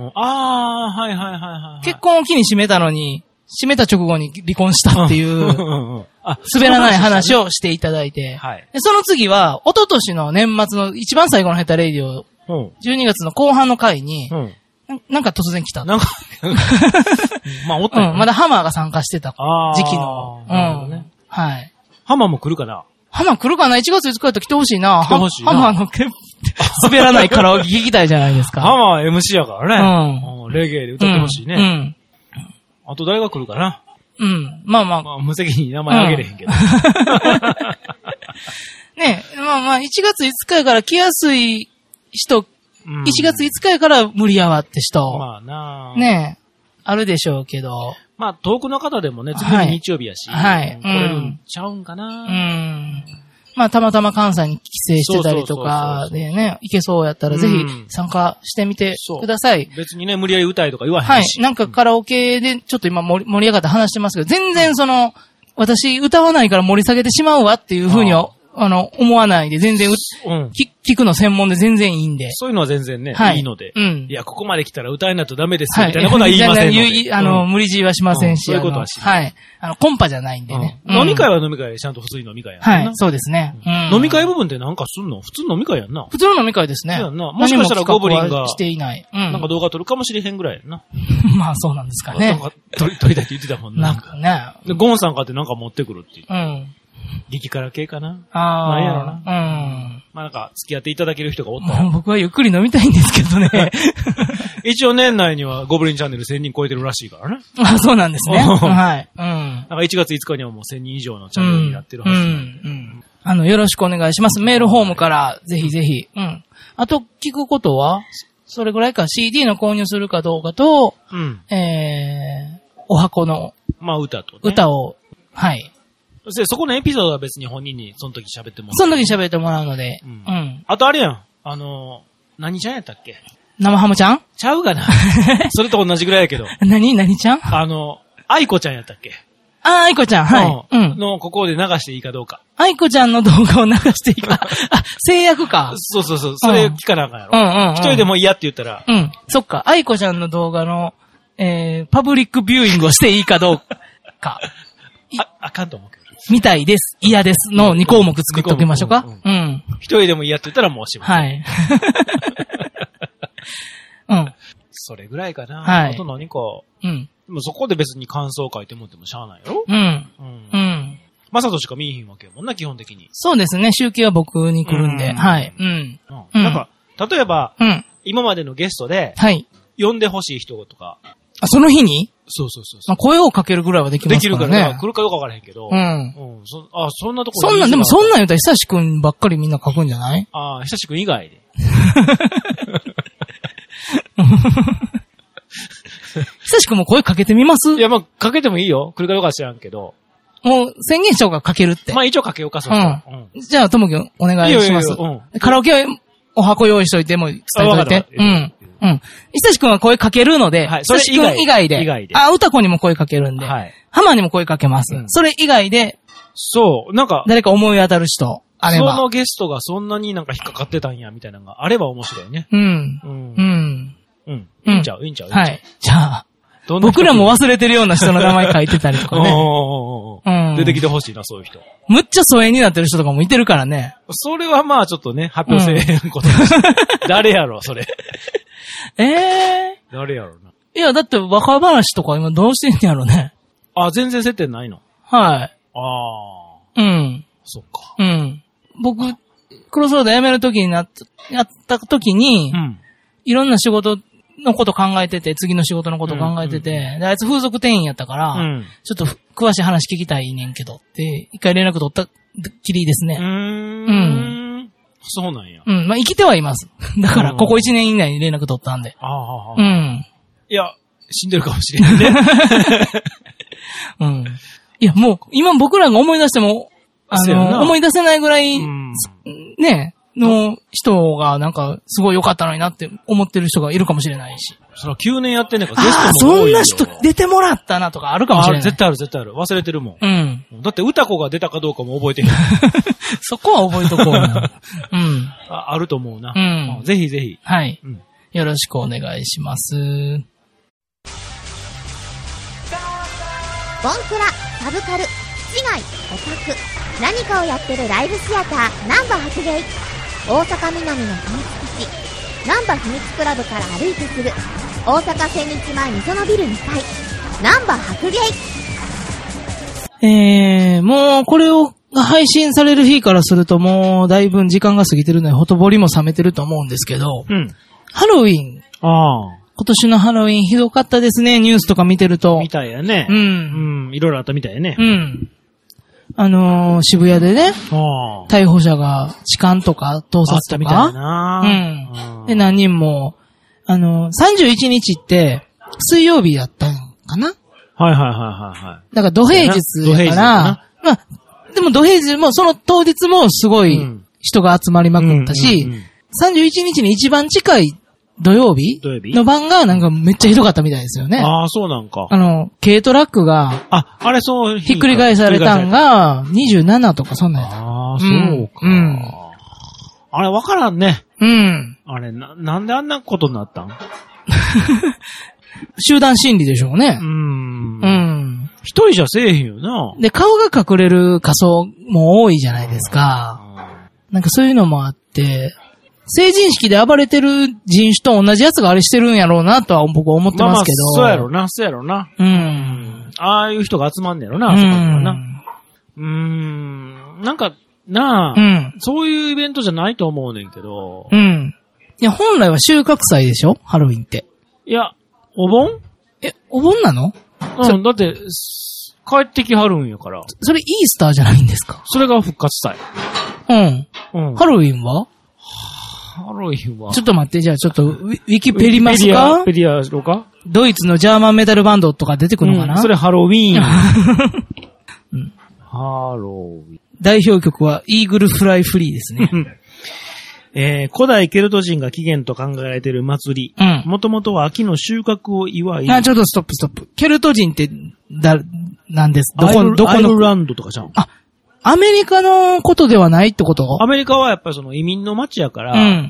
結婚を機に閉めたのに、閉めた直後に離婚したっていう、滑らない話をしていただいて、でその次は、一昨年の年末の一番最後のヘタレイディオ、12月の後半の回に、なんか突然来た。なんか、 まあ、おったよね。 まだハマーが参加してた時期の。はい。 ハマーも来るかな？ ハマー来るかな？ 1 月5日やと来てほしいな。 来てほしいな。 ハマーの滑らないカラオケ聞きたいじゃないですか。 ハマー MC やからね。レゲエで歌ってほしいね。あと誰が来るかな？ まあ、 無責任に名前あげれへんけど。 ねまあ、1月5日やから来やすい人、1月5日やから無理やわって人。 まあなねあるでしょうけど。 まあ、遠くの方でもね、次の日曜日やし。 はい。 来れるんちゃうんかな。 まあ、たまたま関西に帰省してたりとかでね、行けそうやったらぜひ参加してみてください。 別にね、無理やり歌いとか言わへんし。 はい。なんかカラオケでちょっと今盛り上がって話してますけど、全然私歌わないから盛り下げてしまうわっていうふうには、思わないで、全然聞くの専門で全然いいんで。 そういうのは全然ね、いいので。いや、ここまで来たら歌えないとダメですよ、みたいなことは言いませんので。 無理強いはしませんし。 そういうことはしない。はい。コンパじゃないんでね。 飲み会は飲み会でちゃんと普通に飲み会やんな。 はい、そうですね。 飲み会部分ってなんかすんの？普通の飲み会やんな。 普通の飲み会ですね。 そうやんな。もしかしたらゴブリンが、 していない。 なんか動画撮るかもしれへんぐらいやんな。 まあそうなんですかね。 なんか撮りたいって言ってたもんな。 なんかね。 で、ゴンさんかってなんか持ってくるっていう。激辛系かな。なんやろな。まあなんか、付き合っていただける人がおったら。 僕はゆっくり飲みたいんですけどね。 一応年内にはゴブリンチャンネル1000人超えてるらしいからね。 あ、そうなんですね。はい。なんか1月5日にはもう1000人以上のチャンネルになってるはず。 よろしくお願いします。メールフォームからぜひぜひ。あと、聞くことはそれぐらいか。CD の購入するかどうかと、お箱の。 まあ歌とね。 歌を、はい。 そこのエピソードは別に本人にその時喋ってもらう。 その時喋ってもらうので。 あとあれやん。何ちゃんやったっけ？ 生ハムちゃん？ ちゃうかな。それと同じぐらいやけど。 何ちゃん？ 愛子ちゃんやったっけ？ 愛子ちゃん、はい。 の、ここで流していいかどうか。 愛子ちゃんの動画を流していいか。制約か。 そう。それ聞かなあかんやろ。一人でも嫌って言ったら。 そっか。愛子ちゃんの動画の、パブリックビューイングをしていいかどうか。 あかんと思うけど。 みたいです。嫌ですの2項目作っておきましょうか。 一人でも嫌って言ったらもうします。 はい。 それぐらいかな。 はい。 あと何か。でもそこで別に感想書いてもってもしゃあないよ。まさとしか見えへんわけやもんな、基本的に。 そうですね。集計は僕に来るんで。はい。 なんか、例えば、今までのゲストで、呼んでほしい人とか。 あ、その日に？ そう。 まあ、声をかけるぐらいはできますからね。 できるから、来るかどうかわからへんけど。そんなところでもそんなん言うたら久しくんばっかりみんな書くんじゃない？ 久しくん以外で。 久しくも声かけてみます？ いや、まあ、かけてもいいよ。来るかどうか知らんけど。 もう、宣言しようかかけるって。 まあ、一応かけようか、そうしたら。 じゃあ、ともきお願いします。カラオケお箱用意しといても伝えといて。久しくんは声かけるので、久しくん以外で。歌子にも声かけるんで。浜にも声かけます。それ以外で、 そう、なんか、 誰か思い当たる人、あれば。 そのゲストがそんなになんか引っかかってたんや、みたいなのがあれば面白いね。 いいんちゃう。 はい。じゃあ、僕らも忘れてるような人の名前書いてたりとかね。 出てきてほしいな、そういう人。 むっちゃ疎遠になってる人とかもいてるからね。 それはまあちょっとね、発表せえへんことだし。誰やろ、それ。誰やろな。 いや、だって若話とか今どうしてんやろね。 あ、全然接点ないの？ はい。 そっか。 僕、クロスロード辞めるときにやったときに、いろんな仕事のこと考えてて、次の仕事のこと考えてて、であいつ風俗店員やったから、ちょっと詳しい話聞きたいねんけどって、一回連絡取ったきりですね。 そうなんや。 まあ生きてはいます。だから、ここ1年以内に連絡取ったんで。 いや、死んでるかもしれないね。 いや、もう、今僕らが思い出しても、思い出せないぐらい、ね、の人がなんか、すごい良かったのになって思ってる人がいるかもしれないし。 その9年やってんねんからゲストも多いよ。 そんな人出てもらったなとかあるかもしれない。 絶対ある。忘れてるもん。だって歌子が出たかどうかも覚えてへん。 そこは覚えとこうな。 あると思うな。ぜひぜひ。 はい。よろしくお願いします。 ボンクラ、サブカル、市外、オタク、何かをやってるライブシアター、ナンバ白芸。大阪南の秘密基地、ナンバ秘密クラブから歩いてすぐ、大阪千日前みそのビル2階、ナンバ白芸。もうこれを配信される日からするともうだいぶ時間が過ぎてるのでほとぼりも冷めてると思うんですけど、ハロウィン。今年のハロウィンひどかったですね、ニュースとか見てると。 みたいやね。いろいろあったみたいやね。 渋谷でね、逮捕者が痴漢とか盗撮とか。 みたいな。 で、何人も、31日って、水曜日やったんかな？ はい。だから土平日だから、まあ、でも土平日も、その当日もすごい人が集まりまくったし、31日に一番近い土曜日の晩がなんかめっちゃひどかったみたいですよね。 そうなんか。 軽トラックが、 あれそう、 ひっくり返されたんが27とかそんなんやった。 そうか。あれわからんね。あれ、なんであんなことになったん？ 集団心理でしょうね。 一人じゃせえへんよな。 で、顔が隠れる仮装も多いじゃないですか。なんかそういうのもあって、成人式で暴れてる人種と同じやつがあれしてるんやろうなとは僕は思ってますけど。 そうやろな。ああいう人が集まんねやろな、そこにはな。なんか、そういうイベントじゃないと思うねんけど。 いや、本来は収穫祭でしょ？ハロウィンって。 いや、お盆？ お盆なの？ だって、帰ってきはるんやから。 それイースターじゃないんですか？ それが復活祭。 ハロウィンは？ ハロウィンは。 ちょっと待って、じゃあちょっとウィキペリますか？ ウィキペディアしろか？ ドイツのジャーマンメタルバンドとか出てくるのかな？ それハロウィーン。ハロウィン。 代表曲はイーグルフライフリーですね。古代ケルト人が起源と考えられている祭り。もともとは秋の収穫を祝い。 ちょっとストップ。ケルト人ってなんです。どこのアイルランドとかじゃん。 アメリカのことではないってこと？ アメリカはやっぱりその移民の街やから、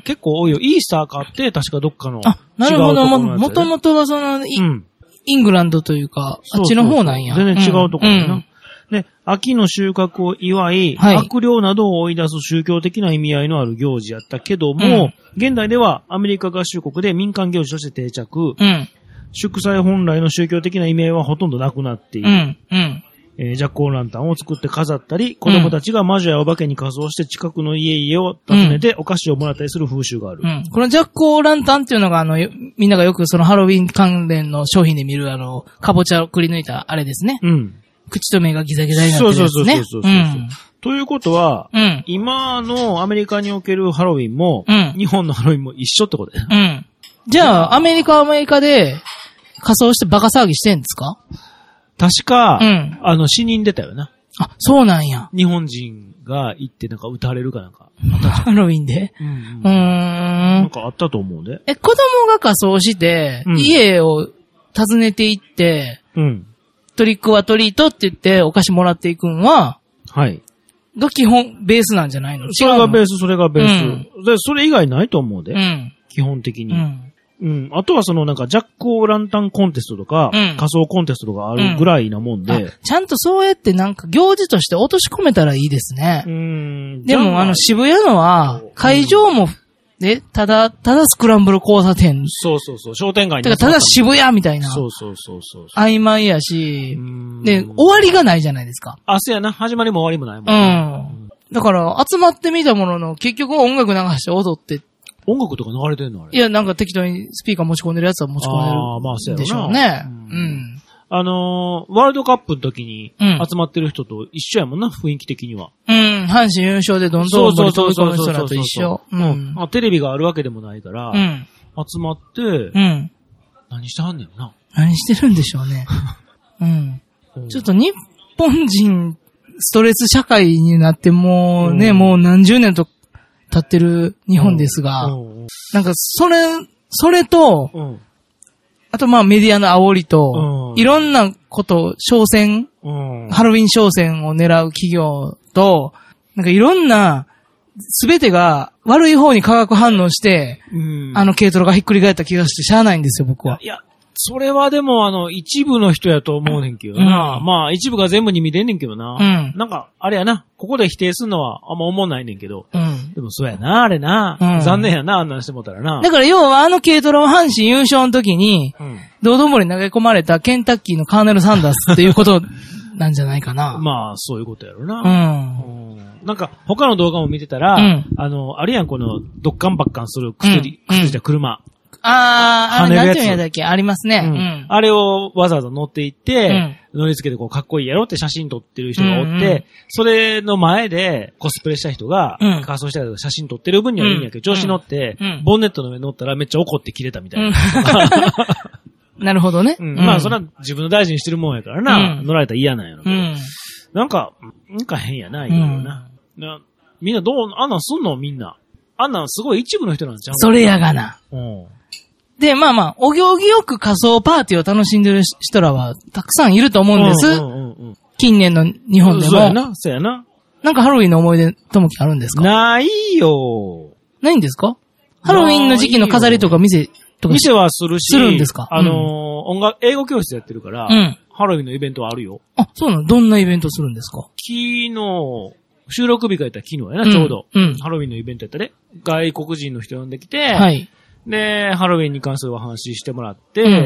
結構多いよ。イースターかって確かどっかの違うところなるほど。もともとはその、イングランドというか、あっちの方なんや。 全然違うところやな。で、秋の収穫を祝い、悪霊などを追い出す宗教的な意味合いのある行事やったけども、現代ではアメリカ合衆国で民間行事として定着、祝祭本来の宗教的な意味合いはほとんどなくなっている。ジャックオーランタンを作って飾ったり、子供たちが魔女やお化けに仮装して近くの家々を訪ねてお菓子をもらったりする風習がある。 このジャックオーランタンっていうのがみんながよくそのハロウィン関連の商品で見るかぼちゃをくり抜いたあれですね。口と目がギザギザになってるやつね。そう。 ということは、今のアメリカにおけるハロウィンも、日本のハロウィンも一緒ってことだよね。 じゃあ、アメリカはアメリカで、 仮装してバカ騒ぎしてんですか？ 確か、死人出たよな。 あ、そうなんや。 日本人が行ってなんか撃たれるかなんか。 ハロウィンで？ なんかあったと思うで。 子供が仮装して、家を訪ねて行って、トリックはトリートって言ってお菓子もらっていくんは、 はい。 が基本ベースなんじゃないの？ それがベース。で、それ以外ないと思うで。基本的に。あとはなんかジャックオーランタンコンテストとか、仮装コンテストとかあるぐらいなもんで。 ちゃんとそうやってなんか行事として落とし込めたらいいですね。でも渋谷のは、会場も、ただスクランブル交差点。 そう。商店街に。 ただ渋谷みたいな。 そう。 曖昧やし、で、終わりがないじゃないですか。 そうやな。始まりも終わりもないもん。 だから、集まってみたものの、結局音楽流して踊って。 音楽とか流れてんのあれ？ いや、なんか適当にスピーカー持ち込んでるやつは持ち込んでる。でしょうね。 ワールドカップの時に集まってる人と一緒やもんな、雰囲気的には。 阪神優勝でどんどん飛び込む人らと一緒。 テレビがあるわけでもないから、集まって、何してはんねんな。 何してるんでしょうね。ちょっと日本人、ストレス社会になってもうね、もう何十年と経ってる日本ですが、なんかそれと、あとメディアの煽りと、いろんなこと商戦、ハロウィン商戦を狙う企業と、なんかいろんな、すべてが悪い方に化学反応して、軽トラがひっくり返った気がしてしゃあないんですよ、僕は。 いや、それはでも一部の人やと思うねんけどな。一部が全部に見てんねんけどな。なんか、あれやな。ここで否定するのはあんま思わないねんけど。でもそうやな、あれな。残念やな、あんなんしてもったらな。 だから要は軽トラは阪神優勝の時に、道頓堀に投げ込まれたケンタッキーのカーネル・サンダースっていうことなんじゃないかな。 そういうことやろな。なんか、他の動画も見てたら、あれやん、この、ドッカンバッカンする薬じゃ車。 あれなんていうんやだっけありますね。 あれをわざわざ乗っていって、乗り付けてかっこいいやろって写真撮ってる人がおって、それの前でコスプレした人が、仮装したりとか写真撮ってる分にはいいんやけど、調子乗って、ボンネットの上に乗ったらめっちゃ怒って切れたみたいな。 なるほどね。 それは自分の大事にしてるもんやからな、乗られたら嫌なんやろ。なんか変やな、いろいろな。みんなあんなんすんのみんな。あんなんすごい一部の人なんちゃう？ それやがな。で、お行儀よく仮装パーティーを楽しんでる人らはたくさんいると思うんです。近年の日本でも。 そうやな。 なんかハロウィンの思い出ともあるんですか？ ないよ。 ないんですか？ハロウィンの時期の飾りとか店はするし。 するんですか？ 英語教室やってるから、ハロウィンのイベントはあるよ。 あ、そうなの？どんなイベントするんですか？ 昨日、収録日がやったら昨日やな、ちょうど。ハロウィンのイベントやったね。外国人の人呼んできて、で、ハロウィンに関するお話してもらって、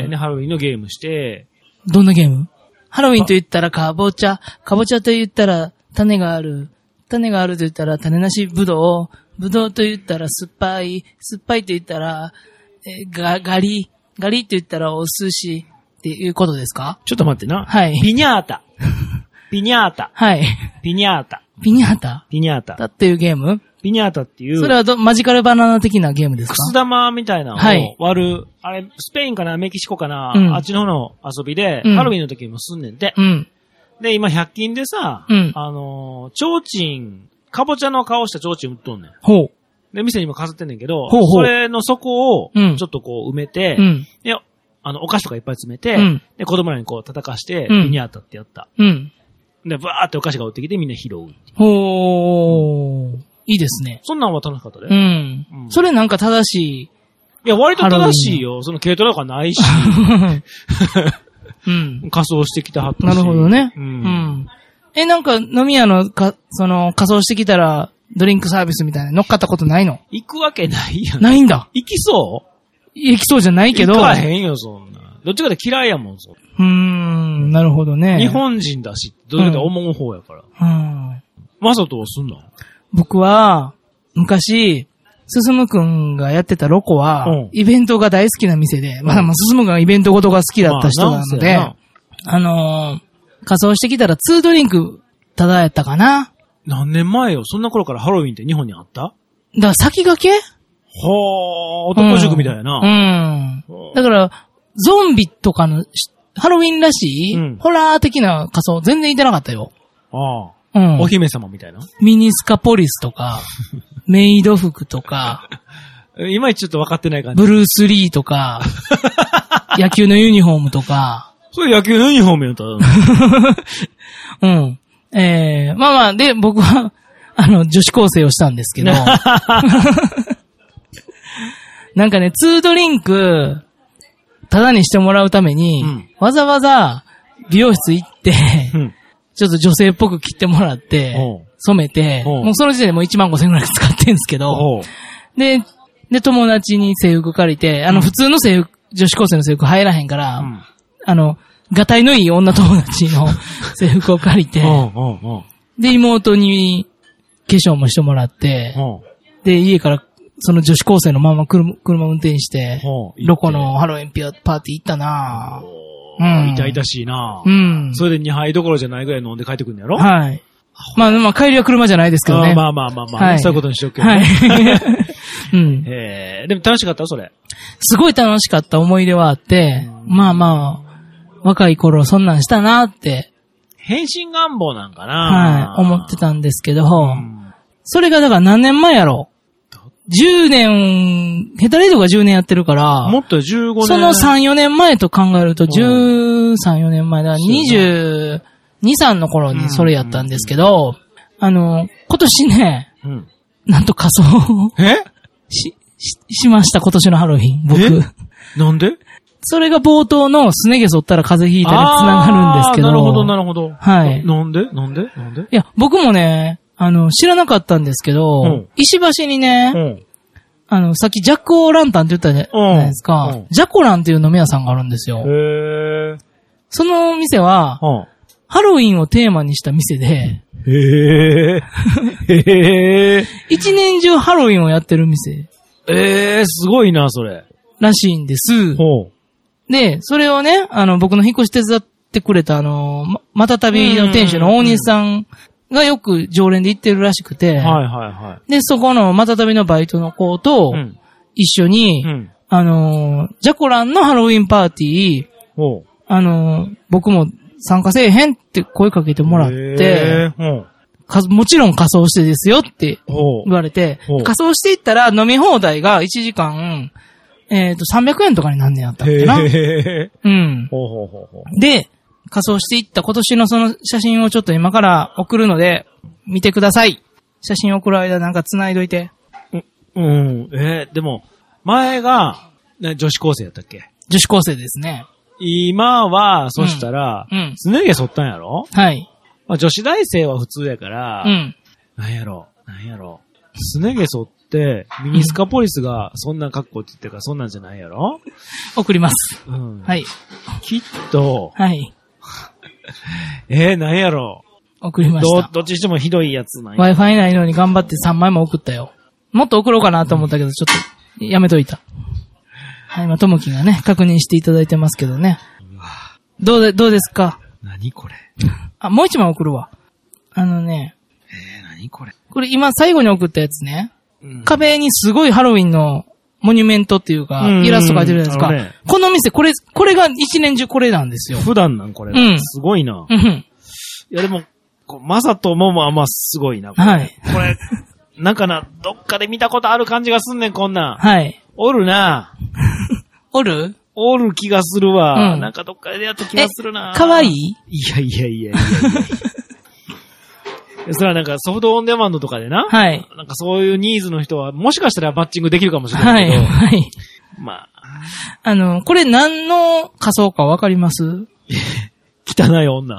で、ハロウィンのゲームして。 どんなゲーム？ハロウィンと言ったらかぼちゃと言ったら種があると言ったら種なしぶどうと言ったら酸っぱいと言ったら、ガリと言ったらお寿司っていうことですか？ ちょっと待ってな。 はい。 ピニャータ。 はい。 ピニャータだっていうゲーム？ ピニャータっていう。 それはマジカルバナナ的なゲームですか？ くす玉みたいなのを割る。あれ、スペインかなメキシコかな、あっちの方の遊びで、ハロウィンの時にもすんねんて。で、今100均でさ、提灯、かぼちゃの顔した提灯売っとんねん。で、店にも飾ってんねんけど、それの底を、ちょっとこう埋めて、で、お菓子とかいっぱい詰めて、で、子供らにこう叩かして、ピニャータってやった。で、バーってお菓子が売ってきてみんな拾う。 いいですね。 そんなんは楽しかったで。 それなんか正しい。 いや、割と正しいよ。その軽トラとかないし。仮装してきたはったし。 なるほどね。なんか飲み屋の仮装してきたら、ドリンクサービスみたいな乗っかったことないの？ 行くわけないやん。 ないんだ。 行きそう？ 行きそうじゃないけど。 行かへんよ、そんな。どっちかで嫌いやもん、 なるほどね。 日本人だし、どっちかで思う方やから。マサトはすんの？ 僕は、昔、すすむくんがやってたロコは、イベントが大好きな店で、すすむくんがイベントごとが好きだった人なので、仮装してきたら2ドリンクただやったかな。 何年前よ？そんな頃からハロウィンって日本にあった？ だから先駆け？ 男塾みたいな。 だから、 ゾンビとかの、ハロウィンらしい、ホラー的な仮装全然いてなかったよ。 ああ。お姫様みたいな。 ミニスカポリスとか、メイド服とか、 いまいちちょっと分かってない感じ。 ブルース・リーとか、野球のユニフォームとか。 それ野球のユニフォームやったら。 うん。まあまあ、で、僕は、女子高生をしたんですけど。なんかね、2ドリンク、タダにしてもらうために、わざわざ美容室行って、ちょっと女性っぽく切ってもらって、染めて、もうその時点でもう15,000円くらい使ってんですけど、で、友達に制服借りて、普通の制服、女子高生の制服入らへんから、がたいのいい女友達の制服を借りて、で、妹に化粧もしてもらって、で、家からその女子高生のまま車運転して、ロコのハロウィンパーティー行ったなぁ。 痛々しいなぁ。うん。 それで2杯どころじゃないぐらい飲んで帰ってくるんやろ？ はい。まあ帰りは車じゃないですけどね。 まあ、はい、そういうことにしようけどね。 はい。うん。 でも楽しかったそれ。 すごい楽しかった思い出はあって、まあ、若い頃そんなんしたなって。 変身願望なんかなはい、思ってたんですけど、それがだから何年前やろ？10年、ヘタレイドが10年やってるから、 もっと15年。 その3、4年前と考えると、13、4年前だ、22、3の頃にそれやったんですけど、今年ね、なんと仮装しました、今年のハロウィン、僕。 なんで？ それが冒頭のすね毛剃ったら風邪ひいたり繋がるんですけど。 なるほど。 はい。 なんでいや、僕もね、知らなかったんですけど、石橋にね、さっきジャックオーランタンって言ったじゃないですか。ジャコランっていう飲み屋さんがあるんですよ。その店は、ハロウィンをテーマにした店で、一年中ハロウィンをやってる店。 すごいな、それ。 らしいんです。で、それをね、僕の引っ越し手伝ってくれたまた旅の店主の大西さんがよく常連で行ってるらしくて、で、そこのまた旅のバイトの子と一緒に、ジャコランのハロウィンパーティー、僕も参加せえへんって声かけてもらって、もちろん仮装してですよって言われて、仮装していったら飲み放題が1時間、300円とかになんねやったっけな。うん。で、仮装していった今年のその写真をちょっと今から送るので、見てください。写真送る間なんか繋いどいて。 でも、前が、女子高生やったっけ？ 女子高生ですね。 今は、そしたら、すね毛剃ったんやろ？ はい。 まあ、女子大生は普通やから、なんやろ。すね毛剃って、ミニスカポリスがそんな格好って言ってるからそんなんじゃないやろ？ 送ります。はい。 きっと、 はい。 なんやろ？ 送りました。 どっちしてもひどいやつなんや。Wi-Fi ないのに頑張って3枚も送ったよ。もっと送ろうかなと思ったけど、ちょっと、やめといた。はい、今、ともきがね、確認していただいてますけどね。どうですか？ 何これ？ もう一枚送るわ。 何これ？ これ今最後に送ったやつね。壁にすごいハロウィンのモニュメントっていうか、イラスト描いてるじゃないですか。この店、これが一年中これなんですよ。 普段なんこれ。すごいな。いやでも、まさともまあすごいな。 はい。 これ、なんかな、どっかで見たことある感じがすんねん、こんなん。 はい。 おるな。 おる気がするわ。なんかどっかでやった気がするな。 かわいい？ いや。それはなんかソフトオンデマンドとかでな。 はい。 なんかそういうニーズの人はもしかしたらマッチングできるかもしれないけど。 はい。 まあ。これ何の仮装かわかります？ 汚い女。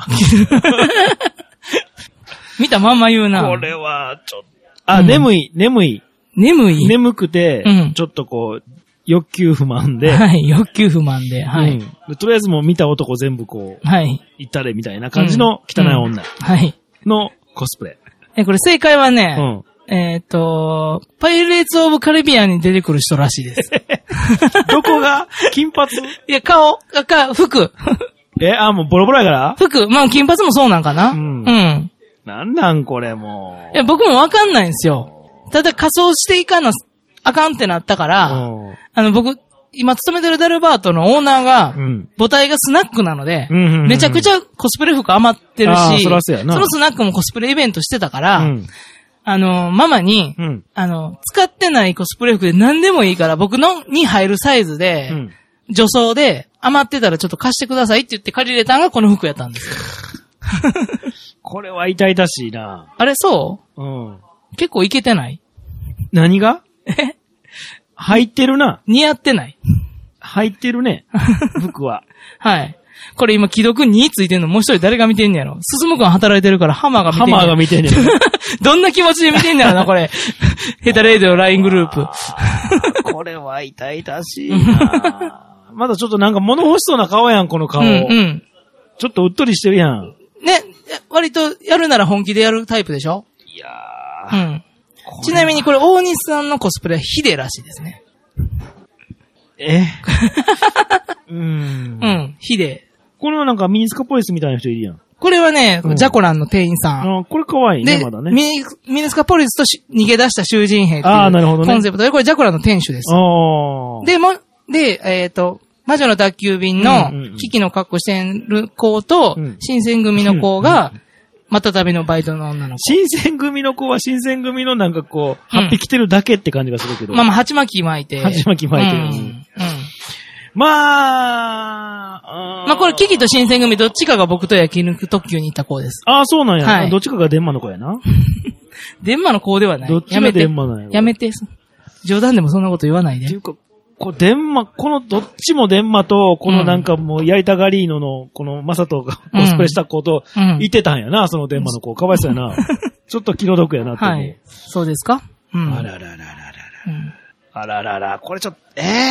見たまんま言うな。 これはちょっと。眠い。眠くて、ちょっとこう、欲求不満で。 はい、欲求不満で。はい。 とりあえずもう見た男全部こう、 はい。 行ったれみたいな感じの汚い女。 はい。 のコスプレ。 これ正解はね、パイレーツ・オブ・カリビアンに出てくる人らしいです。 どこが？金髪？ いや、服。 もうボロボロやから服。まあ、金髪もそうなんかな。 なんこれもう。 いや、僕もわかんないんですよ。ただ仮装していかなあかんってなったから、僕、 今勤めてるダルバートのオーナーが、母体がスナックなので、めちゃくちゃコスプレ服余ってるし、そのスナックもコスプレイベントしてたから、ママに、使ってないコスプレ服で何でもいいから僕のに入るサイズで、女装で余ってたらちょっと貸してくださいって言って借りれたのがこの服やったんですよ。 これは痛々しいな。 あれそう？結構いけてない？ 何が？入ってるな。 似合ってない。 入ってるね。服は。 はい。これ今、既読2ついてんのもう一人誰が見てんねやろ。進むくん働いてるからハマーが見てんねやろ。 ハマーが見てんねやろ。 どんな気持ちで見てんねやろな、これ。ヘタレイディオ LINE グループ。 これは痛々しいな。まだちょっとなんか物欲しそうな顔やん、この顔。ちょっとうっとりしてるやん。 ね、割とやるなら本気でやるタイプでしょ？ いやー。 ちなみにこれ大西さんのコスプレはヒデらしいですね。ヒデ。 これはなんかミニスカポリスみたいな人いるやん。 これはね、ジャコランの店員さん。 これ可愛いね、まだね。 ミニスカポリスと逃げ出した囚人兵っていうコンセプトで、これジャコランの店主です。魔女の宅急便のキキの格好してる子と、新選組の子が、また旅のバイトの女の子。 新選組の子は新選組のなんかこう、8匹来てるだけって感じがするけど。 鉢巻き巻いて。 鉢巻き巻いてる。まあこれキキと新選組どっちかが僕と焼肉特急に行った子です。 ああ、そうなんや。はい、どっちかがデンマの子やな。 デンマの子ではない。 どっちがデンマなんや。 やめて。冗談でもそんなこと言わないで。 っていうか、このどっちもデンマと、このなんかもう、やりたがりーのの、このマサトがコスプレした子と、いてたんやな、そのデンマの子。かわいそうやな。ちょっと気の毒やなって。 はい。そうですか？ あららららら。あららら、これちょっと、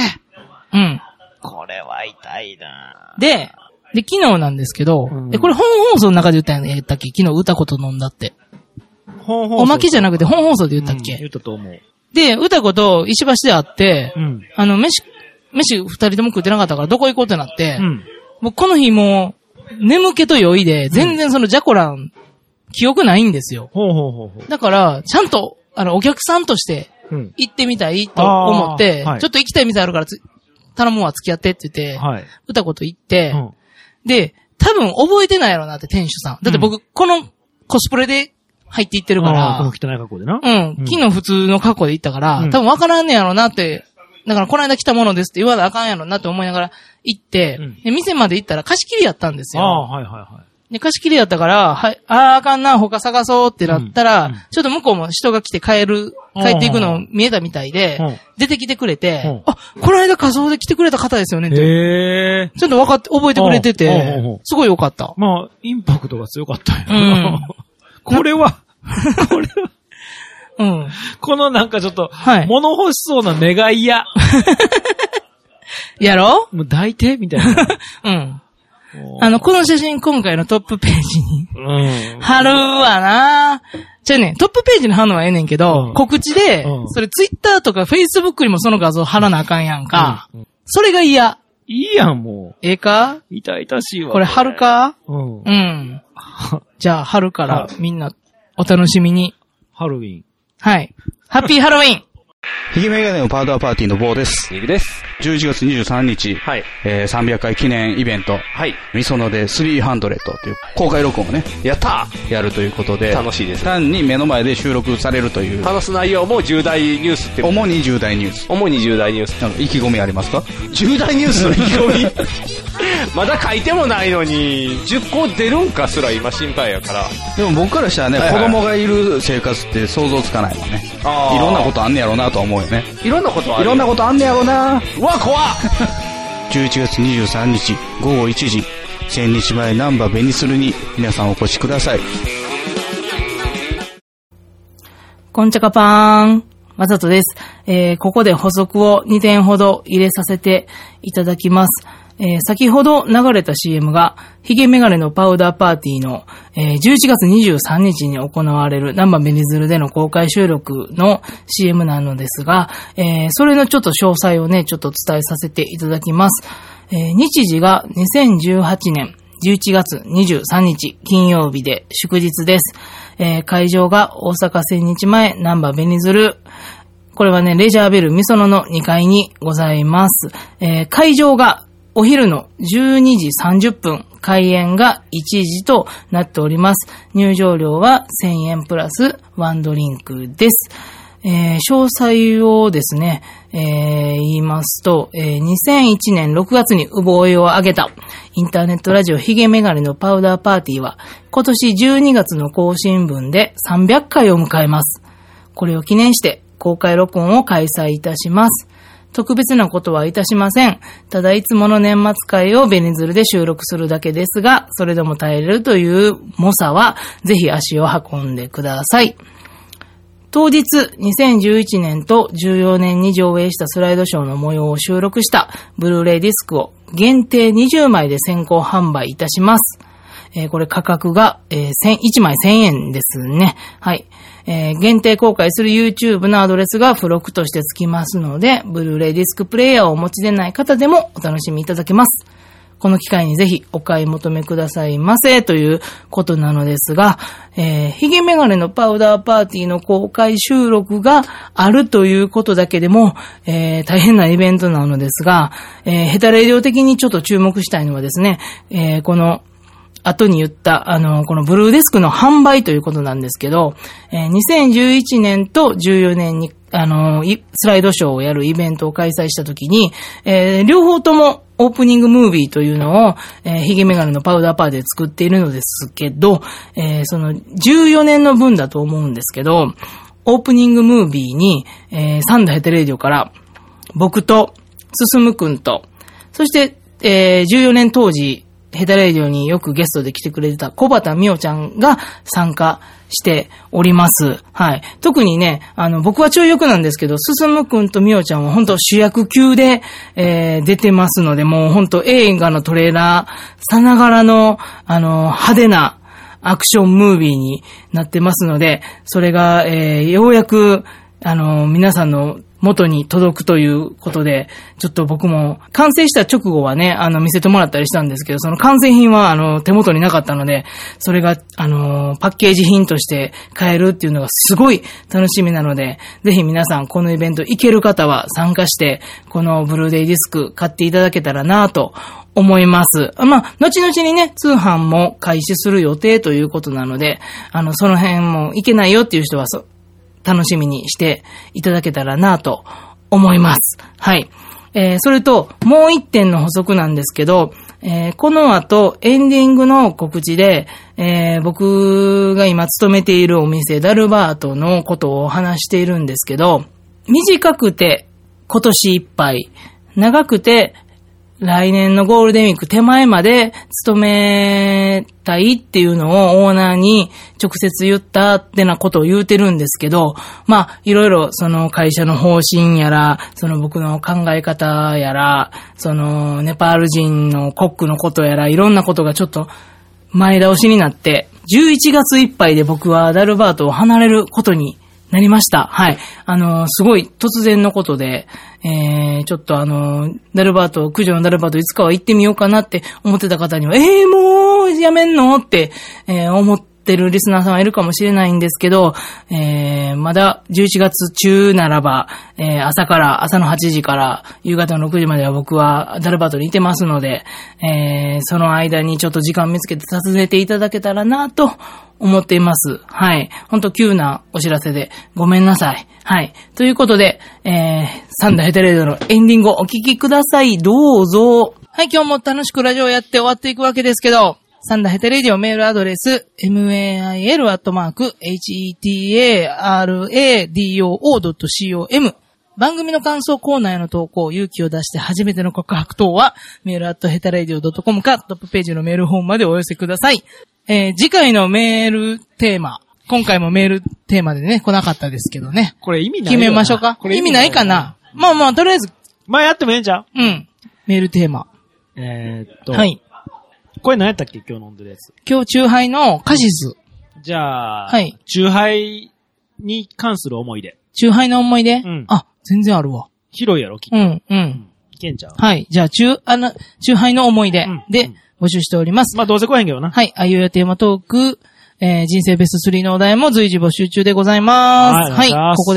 これは痛いな。 で、昨日なんですけど、これ本放送の中で言ったっけ？昨日歌子と飲んだって。 本放送。 おまけじゃなくて本放送で言ったっけ？ 言ったと思う。 で、歌子と石橋で会って、飯二人とも食ってなかったからどこ行こうってなって、もうこの日もう眠気と酔いで、全然そのジャコラン、記憶ないんですよ。だから、ちゃんと、お客さんとして行ってみたいと思って、ちょっと行きたい店あるから頼むわ付き合ってって言って、歌子と行って、で、多分覚えてないやろなって店主さん。だって僕、このコスプレで入っていってるから。 この汚い格好でな。 昨日普通の格好で行ったから、多分わからんねやろなって、だからこの間来たものですって言わなあかんやろなって思いながら行って、で店まで行ったら貸し切りやったんですよ。で貸し切りやったから、あかんな、他探そうってなったら、ちょっと向こうも人が来て帰っていくの見えたみたいで、出てきてくれて、この間仮装で来てくれた方ですよねって。ちょっと覚えてくれてて、すごい良かった。 まあ、インパクトが強かったよ。これは、このなんかちょっと、物欲しそうな願いや。 やろ？ もう抱いてみたいな。 この写真今回のトップページに、貼るわな。じゃあね、トップページに貼るのはええねんけど、告知で、それツイッターとかフェイスブックにもその画像貼らなあかんやんか。それが嫌。 いいやん、もう。 ええか？ 痛々しいわ。 これ貼るか？じゃあ貼るから、みんなお楽しみに。 ハロウィン。 はい。ハッピーハロウィン！ ヒゲメガネのパウダーパーティーの坊です。 ニグです。 11月23日、300回記念イベント、みそので300という公開録音をね、 やったやるということで、 楽しいです。 単に目の前で収録されるという。 話す内容も重大ニュースって。 主に重大ニュース。 主に重大ニュース。 意気込みありますか？ 重大ニュースの意気込みまだ書いてもないのに、10個出るんかすら今心配やから。 でも僕からしたらね、子供がいる生活って想像つかないもんね。いろんなことあんねやろうなと思うよね。 いろんなことある。 いろんなことあんねやろうな。 うわ、怖っ 11月23日午後1時、千日前難波ベニスルに皆さんお越しください。 こんちゃかぱーん。まさとです。ここで補足を2点ほど入れさせていただきます。先ほど流れた CM が、ヒゲメガネのパウダーパーティーの、11月23日に行われる難波ベニズルでの公開収録の CM なのですが、それのちょっと詳細をね、ちょっと伝えさせていただきます。日時が2018年11月23日金曜日で祝日です。会場が大阪千日前難波ベニズル。 これはね、レジャーベルみそのの2階にございます。会場がお昼の12時30分、開演が1時となっております。入場料は1000円プラスワンドリンクです。詳細をですね、言いますと、2001年6月に産声を上げたインターネットラジオヒゲメガネのパウダーパーティーは今年12月の更新分で300回を迎えます。これを記念して公開録音を開催いたします。特別なことはいたしません。ただいつもの年末会をベニズルで収録するだけですが、それでも耐えれるという猛者はぜひ足を運んでください。当日、2011年と14年に上映したスライドショーの模様を収録したブルーレイディスクを限定20枚で先行販売いたします。これ価格が、1枚1000円ですね。はい。限定公開する YouTube のアドレスが付録として付きますので、ブルーレイディスクプレイヤーをお持ちでない方でもお楽しみいただけます。この機会にぜひお買い求めくださいませということなのですが、ヒゲメガネのパウダーパーティーの公開収録があるということだけでも、大変なイベントなのですが、ヘタレイディオ的にちょっと注目したいのはですね、この後に言った、このブルーディスクの販売ということなんですけど、2011年と14年に、スライドショーをやるイベントを開催したときに、両方ともオープニングムービーというのを、ヒゲメガネのパウダーパーで作っているのですけど、その14年の分だと思うんですけど、オープニングムービーに、サンダヘテレイディオから僕とすすむくんと、そして、14年当時、ヘタレイディオによくゲストで来てくれてた小畑美代ちゃんが参加しております。はい。特にね、僕はちょい役なんですけど、進むくんと美代ちゃんは本当主役級で、出てますので、もう本当映画のトレーラーさながらの、派手なアクションムービーになってますので、それが、ようやく、皆さんの元に届くということで、ちょっと僕も完成した直後はね、見せてもらったりしたんですけど、その完成品は手元になかったので、それがパッケージ品として買えるっていうのがすごい楽しみなので、ぜひ皆さんこのイベント行ける方は参加して、このブルーレイディスク買っていただけたらなと思います。まあ、後々にね、通販も開始する予定ということなので、その辺も行けないよっていう人は楽しみにしていただけたらなと思います。はい。それと、もう一点の補足なんですけど、この後、エンディングの告知で、僕が今勤めているお店、ダルバートのことを話しているんですけど、短くて今年いっぱい、長くて来年のゴールデンウィーク手前まで勤めたいっていうのをオーナーに直接言ったってなことを言うてるんですけど、まあ、いろいろその会社の方針やら、その僕の考え方やら、そのネパール人のコックのことやら、いろんなことがちょっと前倒しになって、11月いっぱいで僕はダルバートを離れることになりました。はい。すごい突然のことで、ちょっとダルバート、九条のダルバートいつかは行ってみようかなって思ってた方には、もうやめんのって、思ってるリスナーさんはいるかもしれないんですけど、まだ11月中ならば、朝の8時から夕方の6時までは僕はダルバートにいてますので、その間にちょっと時間見つけて訪ねていただけたらなと思っています。はい。ほんと急なお知らせでごめんなさい。はい。ということで、サンダーヘテレイドのエンディングをお聞きください。どうぞ。はい、今日も楽しくラジオをやって終わっていくわけですけど、サンダーヘテレイディオメールアドレス、mail@hetaradio.com。番組の感想コーナーへの投稿、勇気を出して初めての告白等は、メール@hetaradio.com か、トップページのメールフォームまでお寄せください。次回のメールテーマ。今回もメールテーマでね、来なかったですけどね。 これ意味ない決めましょうか。これ意味ないかな。まあ、とりあえず。 やってもええんちゃう？ うん。メールテーマ。はい。 これ何やったっけ今日飲んでるやつ。 今日、チューハイのカシス。 じゃあ、 はい。 チューハイに関する思い出。 チューハイの思い出？ うん。 あ、全然あるわ。 広いやろ、きっと。 うん。 いけんちゃう？ はい。じゃあ、チューハイの思い出で募集しております。 どうせ来へんけどな。 はい。あいうやテーマトーク、人生ベスト3のお題も随時募集中でございます。はい。ここで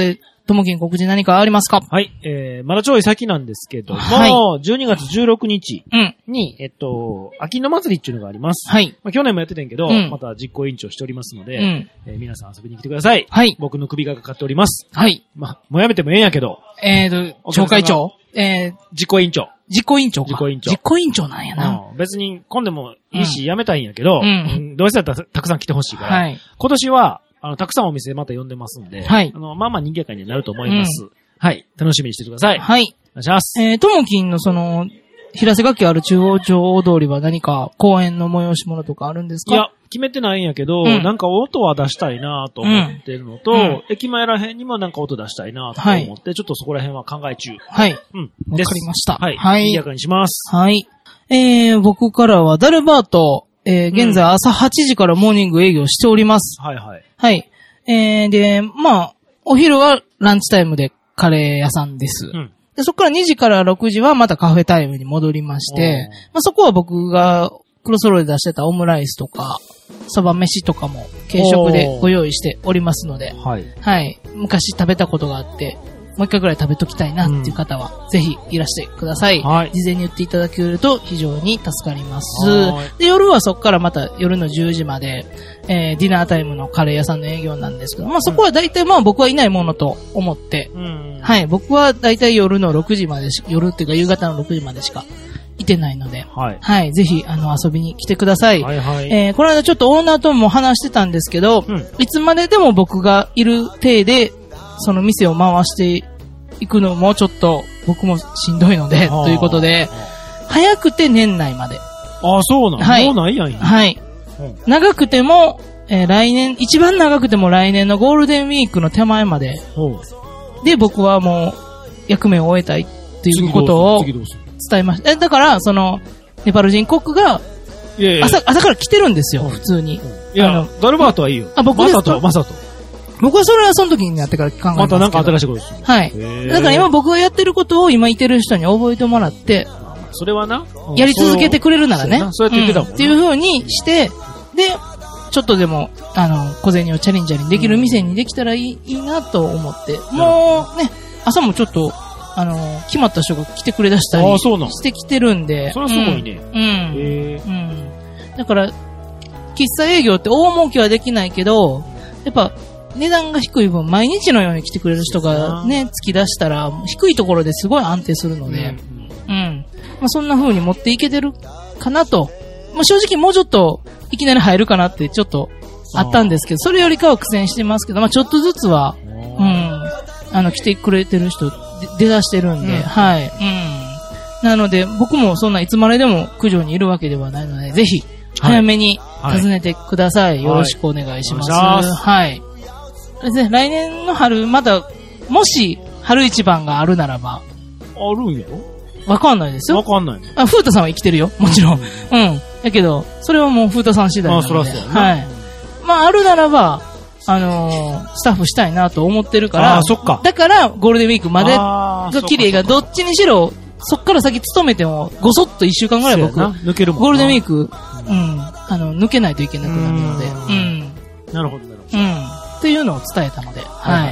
ともきん告知何かありますか？ はい。まだちょい先なんですけども、 はい、 12月16日に、秋の祭りっていうのがあります。 はい。 去年もやってたんやけど、また実行委員長しておりますので、皆さん遊びに来てください。 はい。 僕の首がかかっております。 はい。 もうやめてもええんやけど。 町会長実行委員長。 実行委員長か。 実行委員長。 実行委員長なんやな。 別に今でもいいし、やめたいんやけど、どうせだったらたくさん来てほしいから、 はい。 今年は、たくさんお店また呼んでますんで、 はい。 まあ賑やかになると思います。はい。楽しみにしててください。 はい。 お願いします。 ともきんの平瀬楽器ある中央町大通りは何か公演の催し物とかあるんですか？ いや、決めてないんやけど、なんか音は出したいなと思ってるのと、駅前ら辺にもなんか音出したいなと思って、ちょっとそこら辺は考え中。 はい。 わかりました。 はい。賑やかにします。 はい。僕からはダルバート、現在朝8時からモーニング営業しております。 はいはい。 はい。で、お昼はランチタイムでカレー屋さんです。でそこから2時から6時はまたカフェタイムに戻りまして、そこは僕がクロスローで出してたオムライスとか、そば飯とかも軽食でご用意しておりますので、はい。はい。昔食べたことがあって、もう一回ぐらい食べときたいなっていう方は、ぜひいらしてください。はい。事前に言っていただけると非常に助かります。で、夜はそこからまた夜の10時まで、ディナータイムのカレー屋さんの営業なんですけど、そこは大体僕はいないものと思って、はい。僕は大体夜の6時まで夜っていうか夕方の6時までしかいてないので、はい。はい。ぜひ、遊びに来てください。はいはい。この間ちょっとオーナーとも話してたんですけど、いつまででも僕がいる体で、その店を回していくのもちょっと僕もしんどいので、ということで、早くて年内まで。 ああ、そうなん、はい、もうないやんや。 はい。長くても、来年、一番長くても来年のゴールデンウィークの手前まで。で、僕はもう、役目を終えたいっていうことを伝えました。だから、ネパール人コックが、朝から来てるんですよ、普通に。 いや、ダルバートはいいよ。 僕ですか？ マサト。 僕はそれはその時になってから考えますけど。 またなんか新しいことですね。 はい。だから今僕がやってることを今いてる人に覚えてもらって、 それはな、 やり続けてくれるならね。 そうやって言ってたもんね。 っていう風にして、で、ちょっとでも、小銭をチャレンジャーにできる店にできたらいいなと思って、もうね、朝もちょっと、決まった人が来てくれだしたりしてきてるんで。 それはすごいね。 だから、喫茶営業って大儲けはできないけど、やっぱ、値段が低い分、毎日のように来てくれる人がね、突き出したら、低いところですごい安定するので、そんな風に持っていけてるかなと。正直もうちょっと、いきなり入るかなってちょっとあったんですけど、それよりかは苦戦してますけど、ちょっとずつは、来てくれてる人、出だしてるんで、はい。なので、僕もそんないつまででも九条にいるわけではないので、ぜひ、早めに訪ねてください。よろしくお願いします。はい。来年の春、また、もし、春一番があるならば。 あるんやろ？ わかんないですよ。 わかんない。 風太さんは生きてるよ。もちろん。だけど、それはもう風太さん次第なので。 そらそう。 はい。あるならば、スタッフしたいなと思ってるから。 そっか。 だから、ゴールデンウィークまでが綺麗が、どっちにしろ、そっから先勤めても、ごそっと1週間ぐらい僕、 抜けるもん。 ゴールデンウィーク、抜けないといけなくなるので。 なるほど、なるほど。っていうのを伝えたので。はい。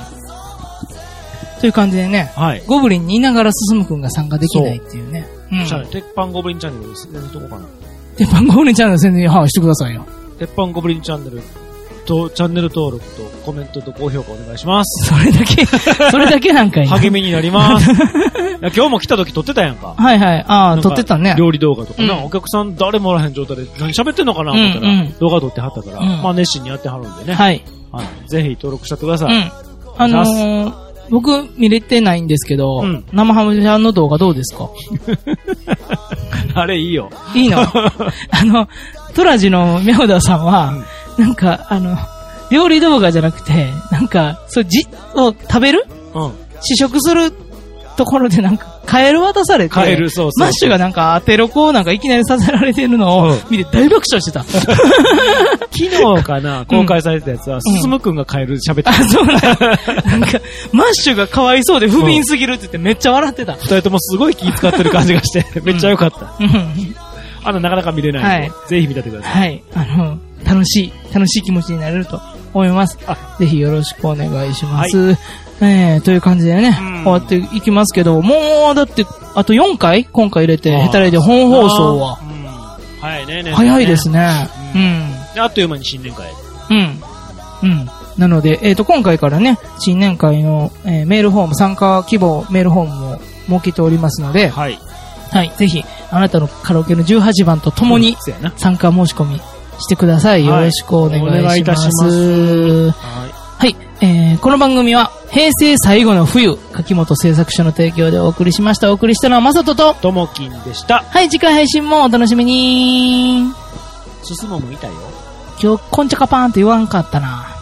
という感じでね。はい。ゴブリンにいながら進むくんが参加できないっていうね。 鉄板ゴブリンチャンネルですね。とこかな。 鉄板ゴブリンチャンネル宣伝してくださいよ。 鉄板ゴブリンチャンネルと、チャンネル登録とコメントと高評価お願いします。 それだけなんかいい。 励みになります。今日も来た時撮ってたやんか。 はいはい。撮ってたね。 料理動画とかな。お客さん誰もおらへん状態で何喋ってんのかな思ったら、動画撮ってはったから、熱心にやってはるんでね。はい。ぜひ登録しちゃってください。僕見れてないんですけど、生ハムちゃんの動画どうですか？ あれいいよ。 いいの？トラジのミャオダさんは、なんか、料理動画じゃなくて、なんか、を食べる？試食するところでなんか、カエル渡されて、 そうマッシュがなんか当てろこをなんかいきなりさせられてるのを見て大爆笑してた。 昨日かな、公開されたやつは、すすむくんがカエル喋ってた。 そうなんか、マッシュがかわいそうで不憫すぎるって言ってめっちゃ笑ってた。 二人ともすごい気使ってる感じがして、めっちゃ良かった。なかなか見れないので、ぜひ見てください。 はい。楽しい気持ちになれると思います。ぜひよろしくお願いします。 という感じでね、終わっていきますけど、もう、だって、あと4回今回入れて、ヘタレで本放送は。 早いね。 早いですね。 あっという間に新年会。 なので、今回からね、新年会の、メールフォーム、参加希望メールフォームも設けておりますので、はい。ぜひ、あなたのカラオケの18番とともに、参加申し込みしてください。よろしくお願いします。お願いいたします。はい。この番組は、平成最後の冬、柿本製作所の提供でお送りしました。お送りしたのはまさとと、 ともきんでした。 はい、次回配信もお楽しみに。 すすももいたよ。 今日、こんちゃかパーンって言わんかったな。